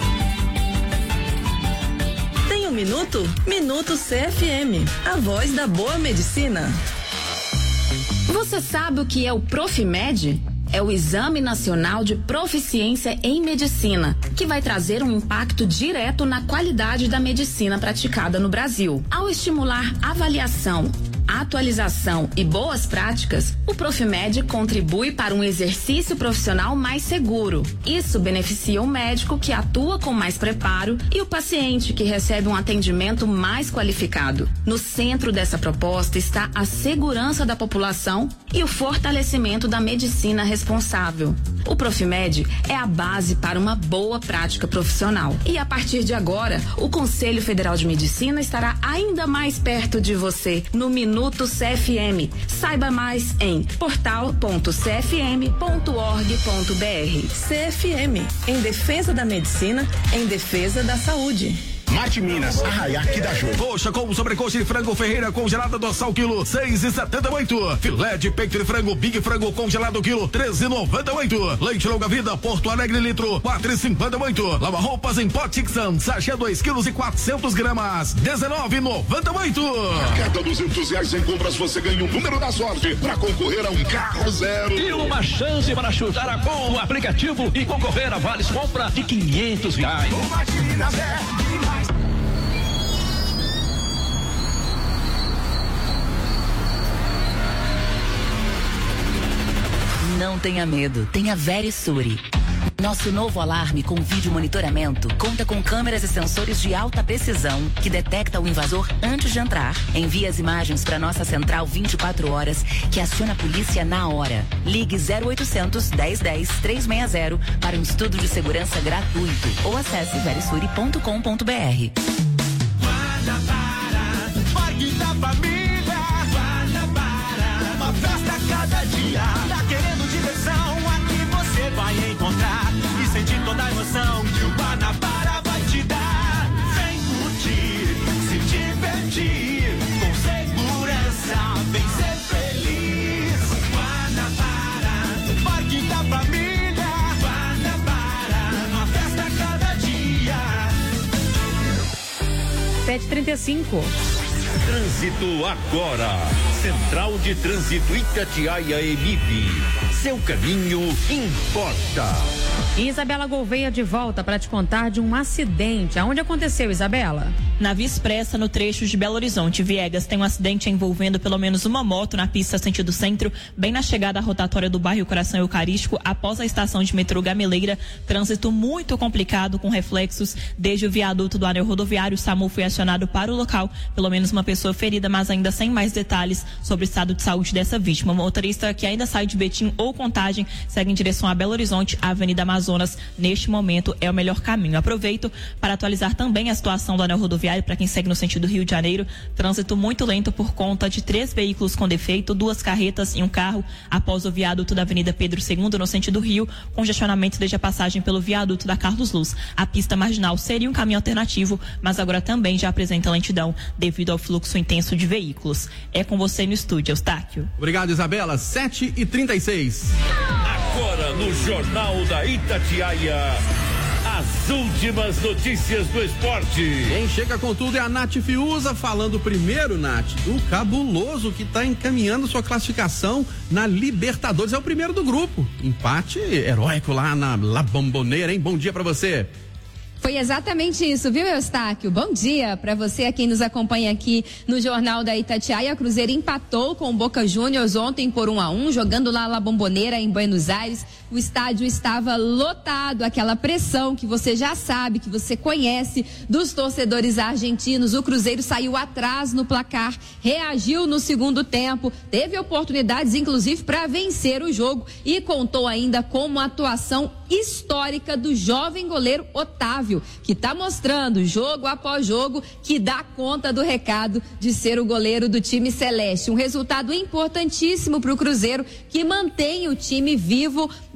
Tem um minuto? Minuto CFM, a voz da boa medicina. Você sabe o que é o Profimed? É o Exame Nacional de Proficiência em Medicina, que vai trazer um impacto direto na qualidade da medicina praticada no Brasil. Ao estimular avaliação, atualização e boas práticas, o Profimed contribui para um exercício profissional mais seguro. Isso beneficia o médico, que atua com mais preparo, e o paciente, que recebe um atendimento mais qualificado. No centro dessa proposta está a segurança da população e o fortalecimento da medicina responsável. O Profimed é a base para uma boa prática profissional. E a partir de agora, o Conselho Federal de Medicina estará ainda mais perto de você no Minuto CFM. Saiba mais em portal.cfm.org.br. CFM, em defesa da medicina, em defesa da saúde. Mate Minas, Arraiaque da Ju. Coxa com sobrecoxa de frango Ferreira congelada dorsal quilo 6,78. Filé de peito de frango Big Frango congelado quilo 13,98. Leite longa vida Porto Alegre litro 4,58. Lava roupas em pó Tixan sachê 2 quilos e 400 gramas 19,98. A cada R$200 em compras você ganha um número da sorte para concorrer a um carro zero. E uma chance para chutar a gol no aplicativo e concorrer a vales compra de R$500. Mate Minas é demais. Não tenha medo, tenha Verisure. Nosso novo alarme com vídeo monitoramento conta com câmeras e sensores de alta precisão que detecta o invasor antes de entrar. Envia as imagens para nossa central 24 horas, que aciona a polícia na hora. Ligue 0800 1010 360 para um estudo de segurança gratuito ou acesse verisure.com.br. Guanabara, Parque da Família. Guanabara, uma festa a cada dia. Tá querendo diversão? Aqui você vai encontrar e sentir toda a emoção que o Guanabara vai te dar. Vem curtir, se divertir, com segurança, vem ser feliz. Guanabara, Parque da Família. Guanabara, uma festa a cada dia. 7h35. Trânsito agora. Central de Trânsito Itatiaia Emip. Seu caminho importa. Isabela Gouveia de volta para te contar de um acidente. Aonde aconteceu, Isabela? Na Via Expressa, no trecho de Belo Horizonte, Viegas, tem um acidente envolvendo pelo menos uma moto na pista sentido centro, bem na chegada à rotatória do bairro Coração Eucarístico, após a estação de metrô Gameleira. Trânsito muito complicado, com reflexos desde o viaduto do anel rodoviário. O SAMU foi acionado para o local, pelo menos uma pessoa ferida, mas ainda sem mais detalhes sobre o estado de saúde dessa vítima. O motorista, que ainda sai de Betim ou Contagem, segue em direção a Belo Horizonte, a Avenida Amazonas. Neste momento é o melhor caminho. Aproveito para atualizar também a situação do anel rodoviário para quem segue no sentido Rio de Janeiro. Trânsito muito lento por conta de 3 veículos com defeito, 2 carretas e um carro após o viaduto da Avenida Pedro II no sentido Rio, congestionamento desde a passagem pelo viaduto da Carlos Luz. A pista marginal seria um caminho alternativo, mas agora também já apresenta lentidão devido ao fluxo intenso de veículos. É com você no estúdio, Eustáquio. Obrigado, Isabela. 7h36. Agora no Jornal da Itatiaia, as últimas notícias do esporte. Quem chega com tudo é a Nath Fiuza, falando primeiro, Nath, do Cabuloso, que está encaminhando sua classificação na Libertadores. É o primeiro do grupo. Empate heróico lá na La Bombonera, hein? Bom dia pra você. Foi exatamente isso, viu, Eustáquio? Bom dia para você, a quem nos acompanha aqui no Jornal da Itatiaia. Cruzeiro empatou com o Boca Juniors ontem por 1-1, jogando lá na Bombonera, em Buenos Aires. O estádio estava lotado, aquela pressão que você já sabe, que você conhece dos torcedores argentinos. O Cruzeiro saiu atrás no placar, reagiu no segundo tempo, teve oportunidades, inclusive, para vencer o jogo e contou ainda com uma atuação histórica do jovem goleiro Otávio, que está mostrando jogo após jogo que dá conta do recado de ser o goleiro do time celeste. Um resultado importantíssimo para o Cruzeiro, que mantém o time vivo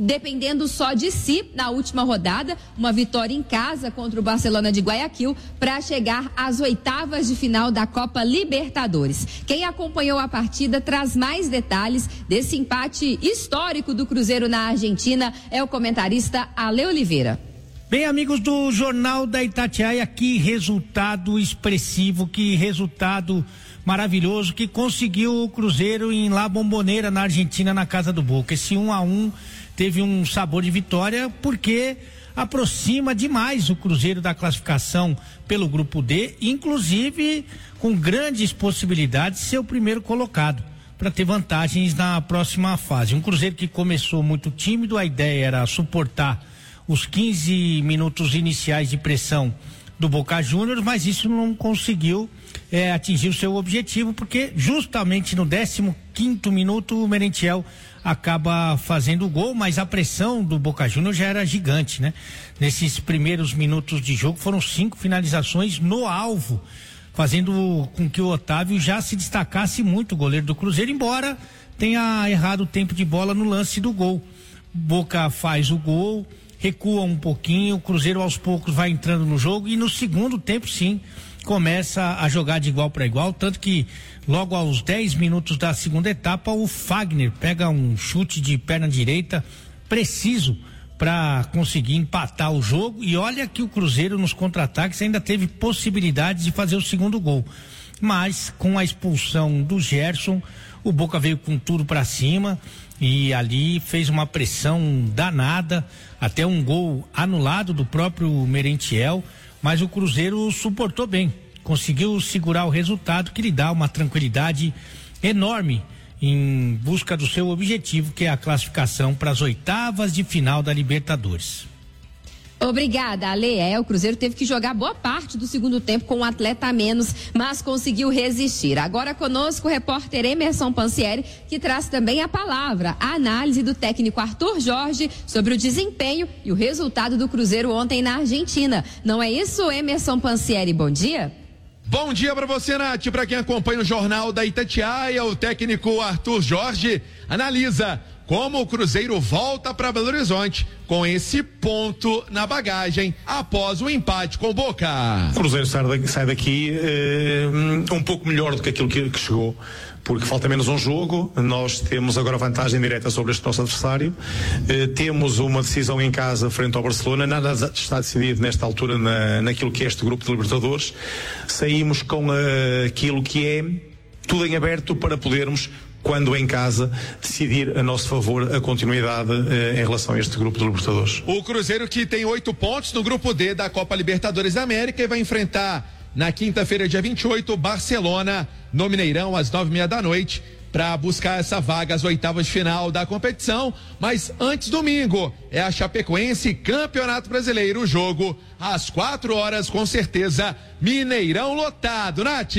dependendo só de si na última rodada, uma vitória em casa contra o Barcelona de Guayaquil para chegar às oitavas de final da Copa Libertadores. Quem acompanhou a partida traz mais detalhes desse empate histórico do Cruzeiro na Argentina é o comentarista Ale Oliveira. Bem, amigos do Jornal da Itatiaia, que resultado expressivo, que resultado maravilhoso que conseguiu o Cruzeiro em La Bombonera, na Argentina, na casa do Boca. Esse 1-1 teve um sabor de vitória porque aproxima demais o Cruzeiro da classificação pelo grupo D, inclusive com grandes possibilidades de ser o primeiro colocado para ter vantagens na próxima fase. Um Cruzeiro que começou muito tímido, a ideia era suportar os 15 minutos iniciais de pressão do Boca Juniors, mas isso não conseguiu atingir o seu objetivo, porque justamente no 15º minuto o Merentiel acaba fazendo o gol, mas a pressão do Boca Juniors já era gigante, né? Nesses primeiros minutos de jogo foram 5 finalizações no alvo, fazendo com que o Otávio já se destacasse muito, o goleiro do Cruzeiro, embora tenha errado o tempo de bola no lance do gol. Boca faz o gol, recua um pouquinho, o Cruzeiro aos poucos vai entrando no jogo e no segundo tempo sim começa a jogar de igual para igual, tanto que logo aos 10 minutos da segunda etapa o Fagner pega um chute de perna direita preciso para conseguir empatar o jogo, e olha que o Cruzeiro nos contra-ataques ainda teve possibilidade de fazer o segundo gol, mas com a expulsão do Gerson o Boca veio com tudo para cima e ali fez uma pressão danada, até um gol anulado do próprio Merentiel, mas o Cruzeiro suportou bem, conseguiu segurar o resultado, que lhe dá uma tranquilidade enorme em busca do seu objetivo, que é a classificação para as oitavas de final da Libertadores. Obrigada, Ale. O Cruzeiro teve que jogar boa parte do segundo tempo com um atleta a menos, mas conseguiu resistir. Agora conosco o repórter Emerson Pansieri, que traz também a palavra, a análise do técnico Arthur Jorge sobre o desempenho e o resultado do Cruzeiro ontem na Argentina. Não é isso, Emerson Pansieri? Bom dia. Bom dia para você, Nath. Para quem acompanha o Jornal da Itatiaia, o técnico Arthur Jorge analisa como o Cruzeiro volta para Belo Horizonte com esse ponto na bagagem após o empate com o Boca. O Cruzeiro sai daqui um pouco melhor do que aquilo que chegou, porque falta menos um jogo. Nós temos agora vantagem direta sobre este nosso adversário. Temos uma decisão em casa frente ao Barcelona. Nada está decidido nesta altura naquilo que é este grupo de Libertadores. Saímos com aquilo que é tudo em aberto para podermos, quando em casa, decidir a nosso favor a continuidade em relação a este grupo de Libertadores. O Cruzeiro, que tem 8 pontos no grupo D da Copa Libertadores da América, e vai enfrentar na quinta-feira, dia 28, Barcelona no Mineirão às 9:30 da noite para buscar essa vaga às oitavas de final da competição. Mas antes, domingo, é a Chapecoense, Campeonato Brasileiro, o jogo às 4 horas, com certeza, Mineirão lotado. Nath.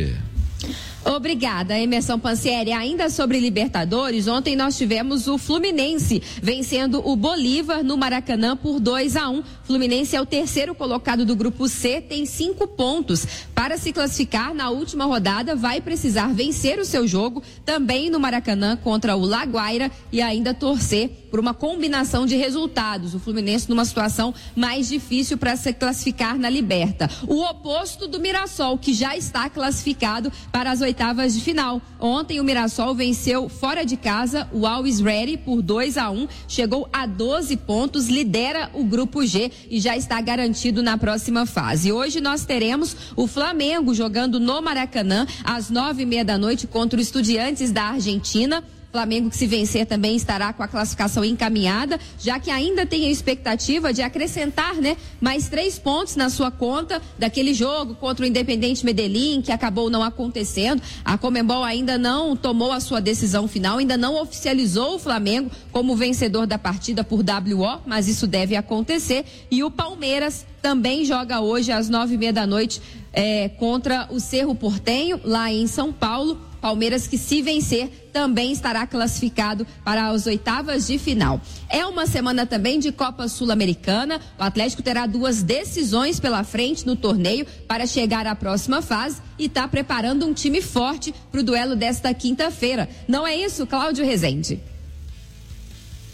Obrigada, Emerson Pansieri. Ainda sobre Libertadores, ontem nós tivemos o Fluminense vencendo o Bolívar no Maracanã por 2-1. Fluminense é o terceiro colocado do grupo C, tem 5 pontos. Para se classificar na última rodada, vai precisar vencer o seu jogo também no Maracanã contra o La Guaira e ainda torcer por uma combinação de resultados. O Fluminense numa situação mais difícil para se classificar na Liberta. O oposto do Mirassol, que já está classificado para as oitavas de final. Ontem o Mirassol venceu fora de casa o Always Ready por 2-1, chegou a 12 pontos, lidera o grupo G e já está garantido na próxima fase. Hoje nós teremos o Flamengo jogando no Maracanã às 9:30 da noite contra o Estudiantes da Argentina. Flamengo, que se vencer também estará com a classificação encaminhada, já que ainda tem a expectativa de acrescentar, mais 3 pontos na sua conta daquele jogo contra o Independente Medellín, que acabou não acontecendo. A Conmebol ainda não tomou a sua decisão final, ainda não oficializou o Flamengo como vencedor da partida por WO, mas isso deve acontecer. E o Palmeiras também joga hoje às 9:30 da noite contra o Cerro Porteño, lá em São Paulo. Palmeiras, que se vencer também estará classificado para as oitavas de final. É uma semana também de Copa Sul-Americana. O Atlético terá 2 decisões pela frente no torneio para chegar à próxima fase e está preparando um time forte para o duelo desta quinta-feira. Não é isso, Cláudio Rezende?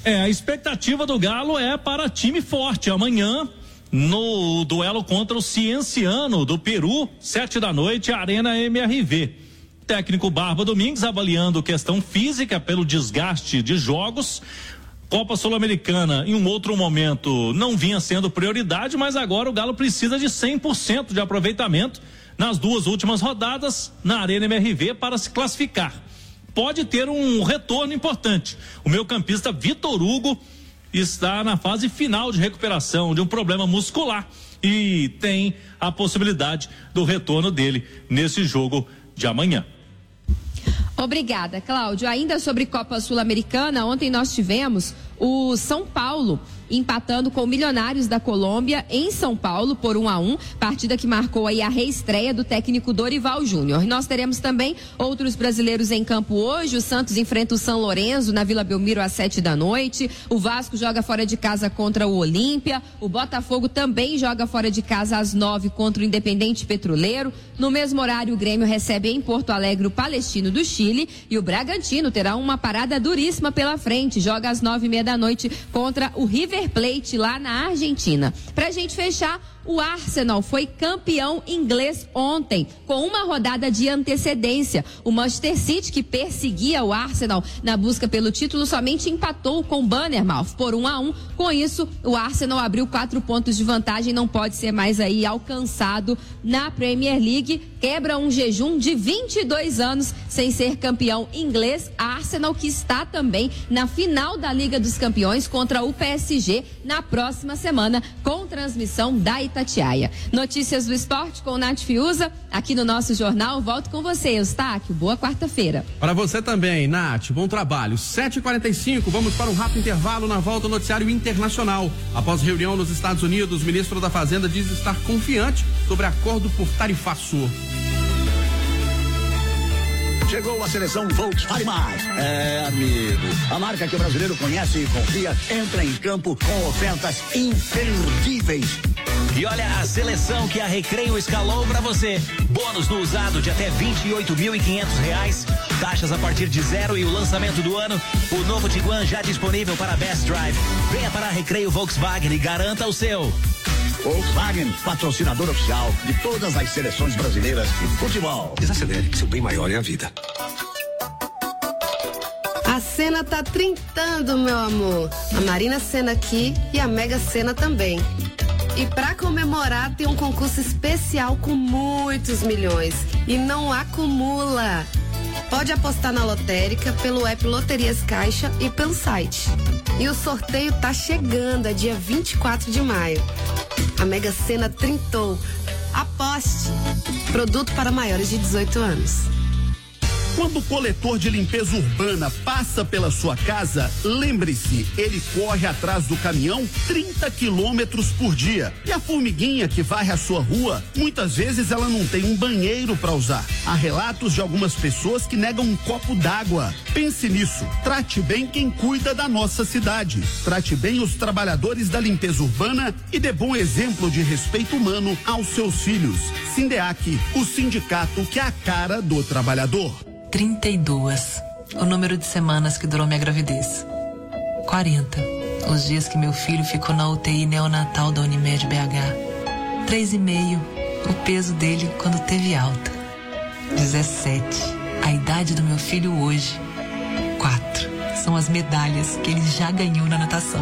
A expectativa do Galo é para time forte amanhã no duelo contra o Cienciano do Peru, 7h, Arena MRV. Técnico Barba Domingues avaliando questão física pelo desgaste de jogos. Copa Sul-Americana em um outro momento não vinha sendo prioridade, mas agora o Galo precisa de 100% de aproveitamento nas 2 últimas rodadas na Arena MRV para se classificar. Pode ter um retorno importante. O meio-campista Vitor Hugo está na fase final de recuperação de um problema muscular e tem a possibilidade do retorno dele nesse jogo de amanhã. Obrigada, Cláudio. Ainda sobre Copa Sul-Americana, ontem nós tivemos o São Paulo empatando com o Milionários da Colômbia em São Paulo por 1-1, partida que marcou aí a reestreia do técnico Dorival Júnior. Nós teremos também outros brasileiros em campo hoje. O Santos enfrenta o São Lourenço na Vila Belmiro às 7h. O Vasco joga fora de casa contra o Olímpia. O Botafogo também joga fora de casa às 9h contra o Independente Petroleiro. No mesmo horário, o Grêmio recebe em Porto Alegre o Palestino do Chile e o Bragantino terá uma parada duríssima pela frente. Joga às 9h30 contra o River Plate lá na Argentina. Pra gente fechar, o Arsenal foi campeão inglês ontem, com uma rodada de antecedência. O Manchester City, que perseguia o Arsenal na busca pelo título, somente empatou com o Bournemouth por 1-1. Com isso, o Arsenal abriu 4 pontos de vantagem, não pode ser mais aí alcançado na Premier League. Quebra um jejum de 22 anos sem ser campeão inglês. Arsenal, que está também na final da Liga dos Campeões contra o PSG na próxima semana, com transmissão da Itatiaia. Notícias do esporte com Nath Fiuza, aqui no nosso jornal. Volto com você, Eustáquio. Boa quarta-feira. Para você também, Nath. Bom trabalho. 7h45, vamos para um rápido intervalo. Na volta, o noticiário internacional. Após reunião nos Estados Unidos, o ministro da Fazenda diz estar confiante sobre acordo por tarifaço. Chegou a seleção Volkswagen Mais. Amigo, a marca que o brasileiro conhece e confia entra em campo com ofertas imperdíveis. E olha a seleção que a Recreio escalou pra você. Bônus no usado de até R$28.500, taxas a partir de 0 e o lançamento do ano, o novo Tiguan já disponível para Best Drive. Venha para a Recreio Volkswagen e garanta o seu. Volkswagen, patrocinador oficial de todas as seleções brasileiras de futebol. Desacelere, seu bem maior é a vida. A Sena tá trintando, meu amor. A Marina Sena aqui e a Mega Sena também. E pra comemorar tem um concurso especial com muitos milhões. E não acumula. Pode apostar na lotérica pelo app Loterias Caixa e pelo site. E o sorteio tá chegando, é dia 24 de maio. A Mega Sena trintou. Aposte. Produto para maiores de 18 anos. Quando o coletor de limpeza urbana passa pela sua casa, lembre-se, ele corre atrás do caminhão 30 quilômetros por dia. E a formiguinha que varre a sua rua, muitas vezes ela não tem um banheiro para usar. Há relatos de algumas pessoas que negam um copo d'água. Pense nisso. Trate bem quem cuida da nossa cidade. Trate bem os trabalhadores da limpeza urbana e dê bom exemplo de respeito humano aos seus filhos. Sindeac, o sindicato que é a cara do trabalhador. 32, o número de semanas que durou minha gravidez. 40, os dias que meu filho ficou na UTI neonatal da Unimed BH. 3,5, o peso dele quando teve alta. 17, a idade do meu filho hoje. 4, são as medalhas que ele já ganhou na natação.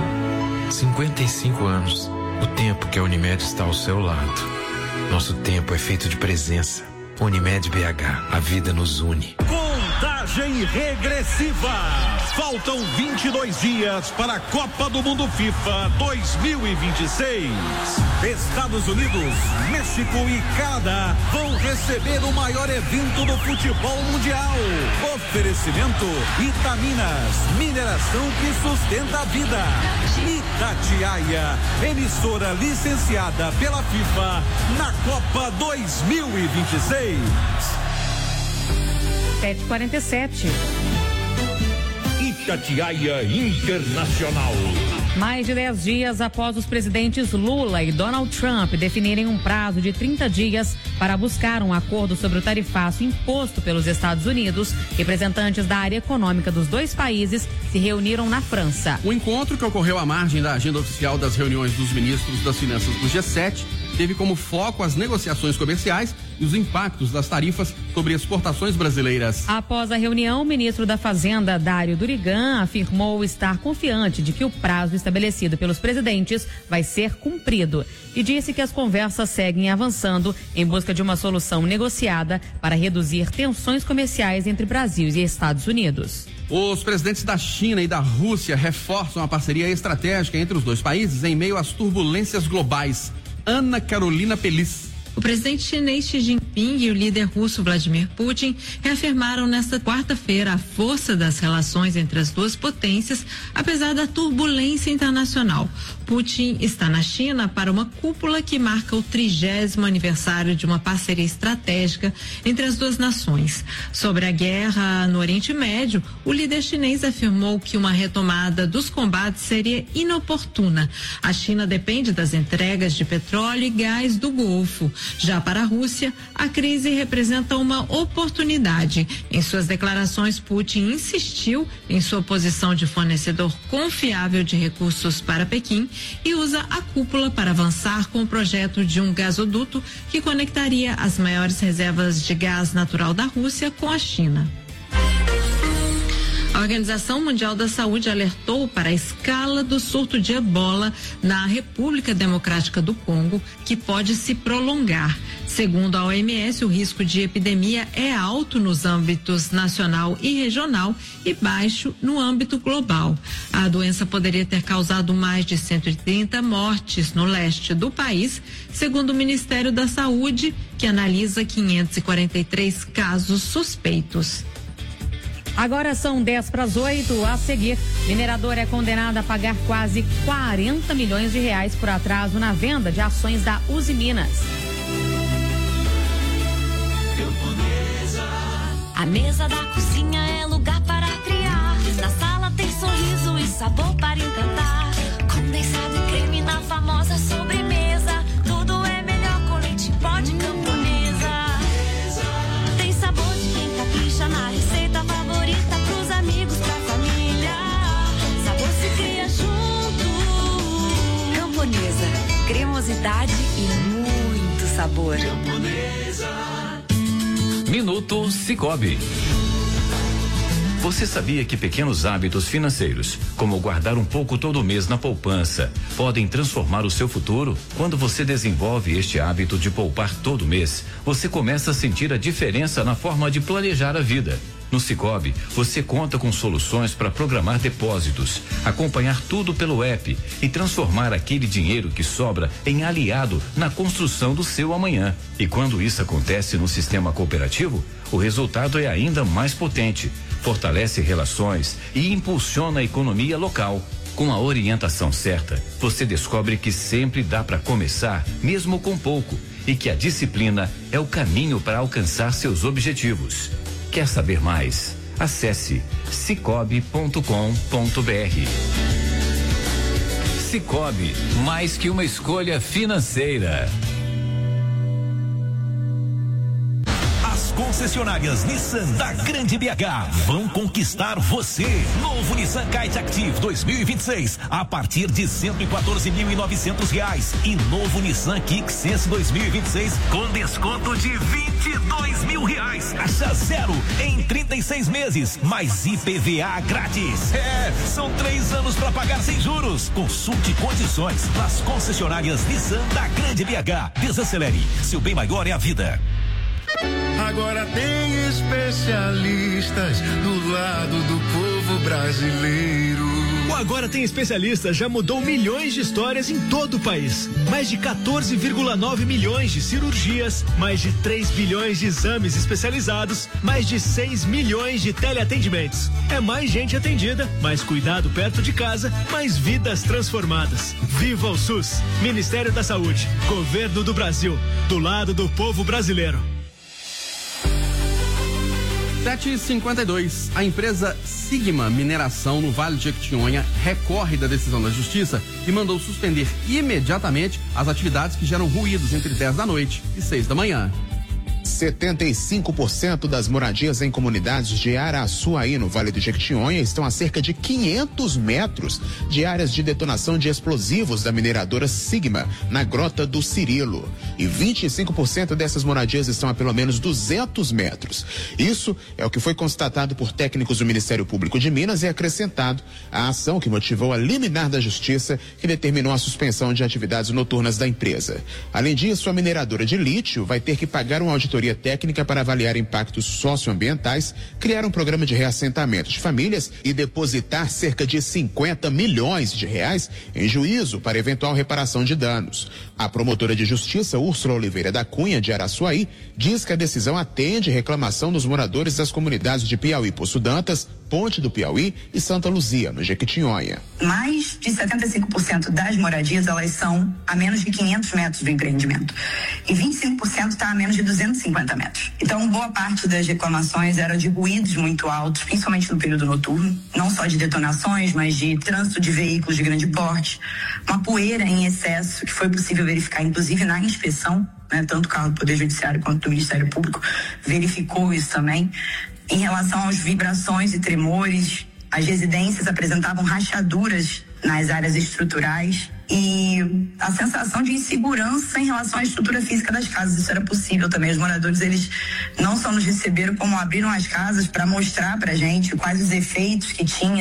55 anos, o tempo que a Unimed está ao seu lado. Nosso tempo é feito de presença. Unimed BH, a vida nos une. Contagem regressiva. Faltam 22 dias para a Copa do Mundo FIFA 2026. Estados Unidos, México e Canadá vão receber o maior evento do futebol mundial. Oferecimento Itaminas, mineração que sustenta a vida. Itatiaia, emissora licenciada pela FIFA na Copa 2026. 7h47. Itatiaia Internacional. Mais de 10 dias após os presidentes Lula e Donald Trump definirem um prazo de 30 dias para buscar um acordo sobre o tarifaço imposto pelos Estados Unidos, representantes da área econômica dos dois países se reuniram na França. O encontro, que ocorreu à margem da agenda oficial das reuniões dos ministros das finanças do G7, teve como foco as negociações comerciais e os impactos das tarifas sobre exportações brasileiras. Após a reunião, o ministro da Fazenda, Dário Durigan, afirmou estar confiante de que o prazo estabelecido pelos presidentes vai ser cumprido e disse que as conversas seguem avançando em busca de uma solução negociada para reduzir tensões comerciais entre Brasil e Estados Unidos. Os presidentes da China e da Rússia reforçam a parceria estratégica entre os dois países em meio às turbulências globais. Ana Carolina Pelis. O presidente chinês Xi Jinping e o líder russo Vladimir Putin reafirmaram nesta quarta-feira a força das relações entre as duas potências, apesar da turbulência internacional. Putin está na China para uma cúpula que marca o 30º aniversário de uma parceria estratégica entre as duas nações. Sobre a guerra no Oriente Médio, o líder chinês afirmou que uma retomada dos combates seria inoportuna. A China depende das entregas de petróleo e gás do Golfo. Já para a Rússia, a crise representa uma oportunidade. Em suas declarações, Putin insistiu em sua posição de fornecedor confiável de recursos para Pequim e usa a cúpula para avançar com o projeto de um gasoduto que conectaria as maiores reservas de gás natural da Rússia com a China. A Organização Mundial da Saúde alertou para a escala do surto de ebola na República Democrática do Congo, que pode se prolongar. Segundo a OMS, o risco de epidemia é alto nos âmbitos nacional e regional e baixo no âmbito global. A doença poderia ter causado mais de 130 mortes no leste do país, segundo o Ministério da Saúde, que analisa 543 casos suspeitos. Agora são 7:50. A seguir, minerador é condenado a pagar quase 40 milhões de reais por atraso na venda de ações da Uzi Minas. A mesa da cozinha é lugar para criar. Na sala tem sorriso e sabor para encantar. Condensado e creme na famosa sobremesa. Tudo é melhor com leite em pó de Camponesa. Tem sabor de quem capricha na receita favorita pros amigos, pra família. Sabor se cria junto. Camponesa, cremosidade e muito sabor. Minuto Sicoob. Você sabia que pequenos hábitos financeiros, como guardar um pouco todo mês na poupança, podem transformar o seu futuro? Quando você desenvolve este hábito de poupar todo mês, você começa a sentir a diferença na forma de planejar a vida. No Sicoob, você conta com soluções para programar depósitos, acompanhar tudo pelo app e transformar aquele dinheiro que sobra em aliado na construção do seu amanhã. E quando isso acontece no sistema cooperativo, o resultado é ainda mais potente. Fortalece relações e impulsiona a economia local. Com a orientação certa, você descobre que sempre dá para começar, mesmo com pouco, e que a disciplina é o caminho para alcançar seus objetivos. Quer saber mais? Acesse sicoob.com.br. Sicoob, mais que uma escolha financeira. Concessionárias Nissan da Grande BH vão conquistar você. Novo Nissan Kite Active 2026 a partir de R$114.900 e novo Nissan Kicks Sense 2026 com desconto de R$22.000. Taxa zero em 36 meses, mais IPVA grátis. São 3 anos para pagar sem juros. Consulte condições nas concessionárias Nissan da Grande BH. Desacelere, seu bem maior é a vida. Agora tem especialistas do lado do povo brasileiro. O Agora Tem Especialistas já mudou milhões de histórias em todo o país. Mais de 14,9 milhões de cirurgias, mais de 3 bilhões de exames especializados, mais de 6 milhões de teleatendimentos. É mais gente atendida, mais cuidado perto de casa, mais vidas transformadas. Viva o SUS! Ministério da Saúde, Governo do Brasil, do lado do povo brasileiro. 7h52. A empresa Sigma Mineração, no Vale de Jequitinhonha, recorre da decisão da Justiça e mandou suspender imediatamente as atividades que geram ruídos entre 10 da noite e 6 da manhã. 75% das moradias em comunidades de Araçuaí, no Vale do Jequitinhonha, estão a cerca de 500 metros de áreas de detonação de explosivos da mineradora Sigma, na Grota do Cirilo. E 25% dessas moradias estão a pelo menos 200 metros. Isso é o que foi constatado por técnicos do Ministério Público de Minas e acrescentado à ação que motivou a liminar da Justiça, que determinou a suspensão de atividades noturnas da empresa. Além disso, a mineradora de lítio vai ter que pagar uma auditoria técnica para avaliar impactos socioambientais, criar um programa de reassentamento de famílias e depositar cerca de 50 milhões de reais em juízo para eventual reparação de danos. A promotora de justiça, Úrsula Oliveira da Cunha, de Araçuaí, diz que a decisão atende reclamação dos moradores das comunidades de Piauí Poço Dantas, Ponte do Piauí e Santa Luzia, no Jequitinhonha. Mais de 75% das moradias, elas são a menos de 500 metros do empreendimento. E 25% está a menos de 250 metros. Então, boa parte das reclamações eram de ruídos muito altos, principalmente no período noturno. Não só de detonações, mas de trânsito de veículos de grande porte. Uma poeira em excesso, que foi possível verificar, inclusive, na inspeção, né? Tanto o carro do Poder Judiciário quanto do Ministério Público verificou isso também. Em relação às vibrações e tremores, as residências apresentavam rachaduras nas áreas estruturais e a sensação de insegurança em relação à estrutura física das casas. Isso era possível também. Os moradores, eles não só nos receberam, como abriram as casas para mostrar pra gente quais os efeitos que tinha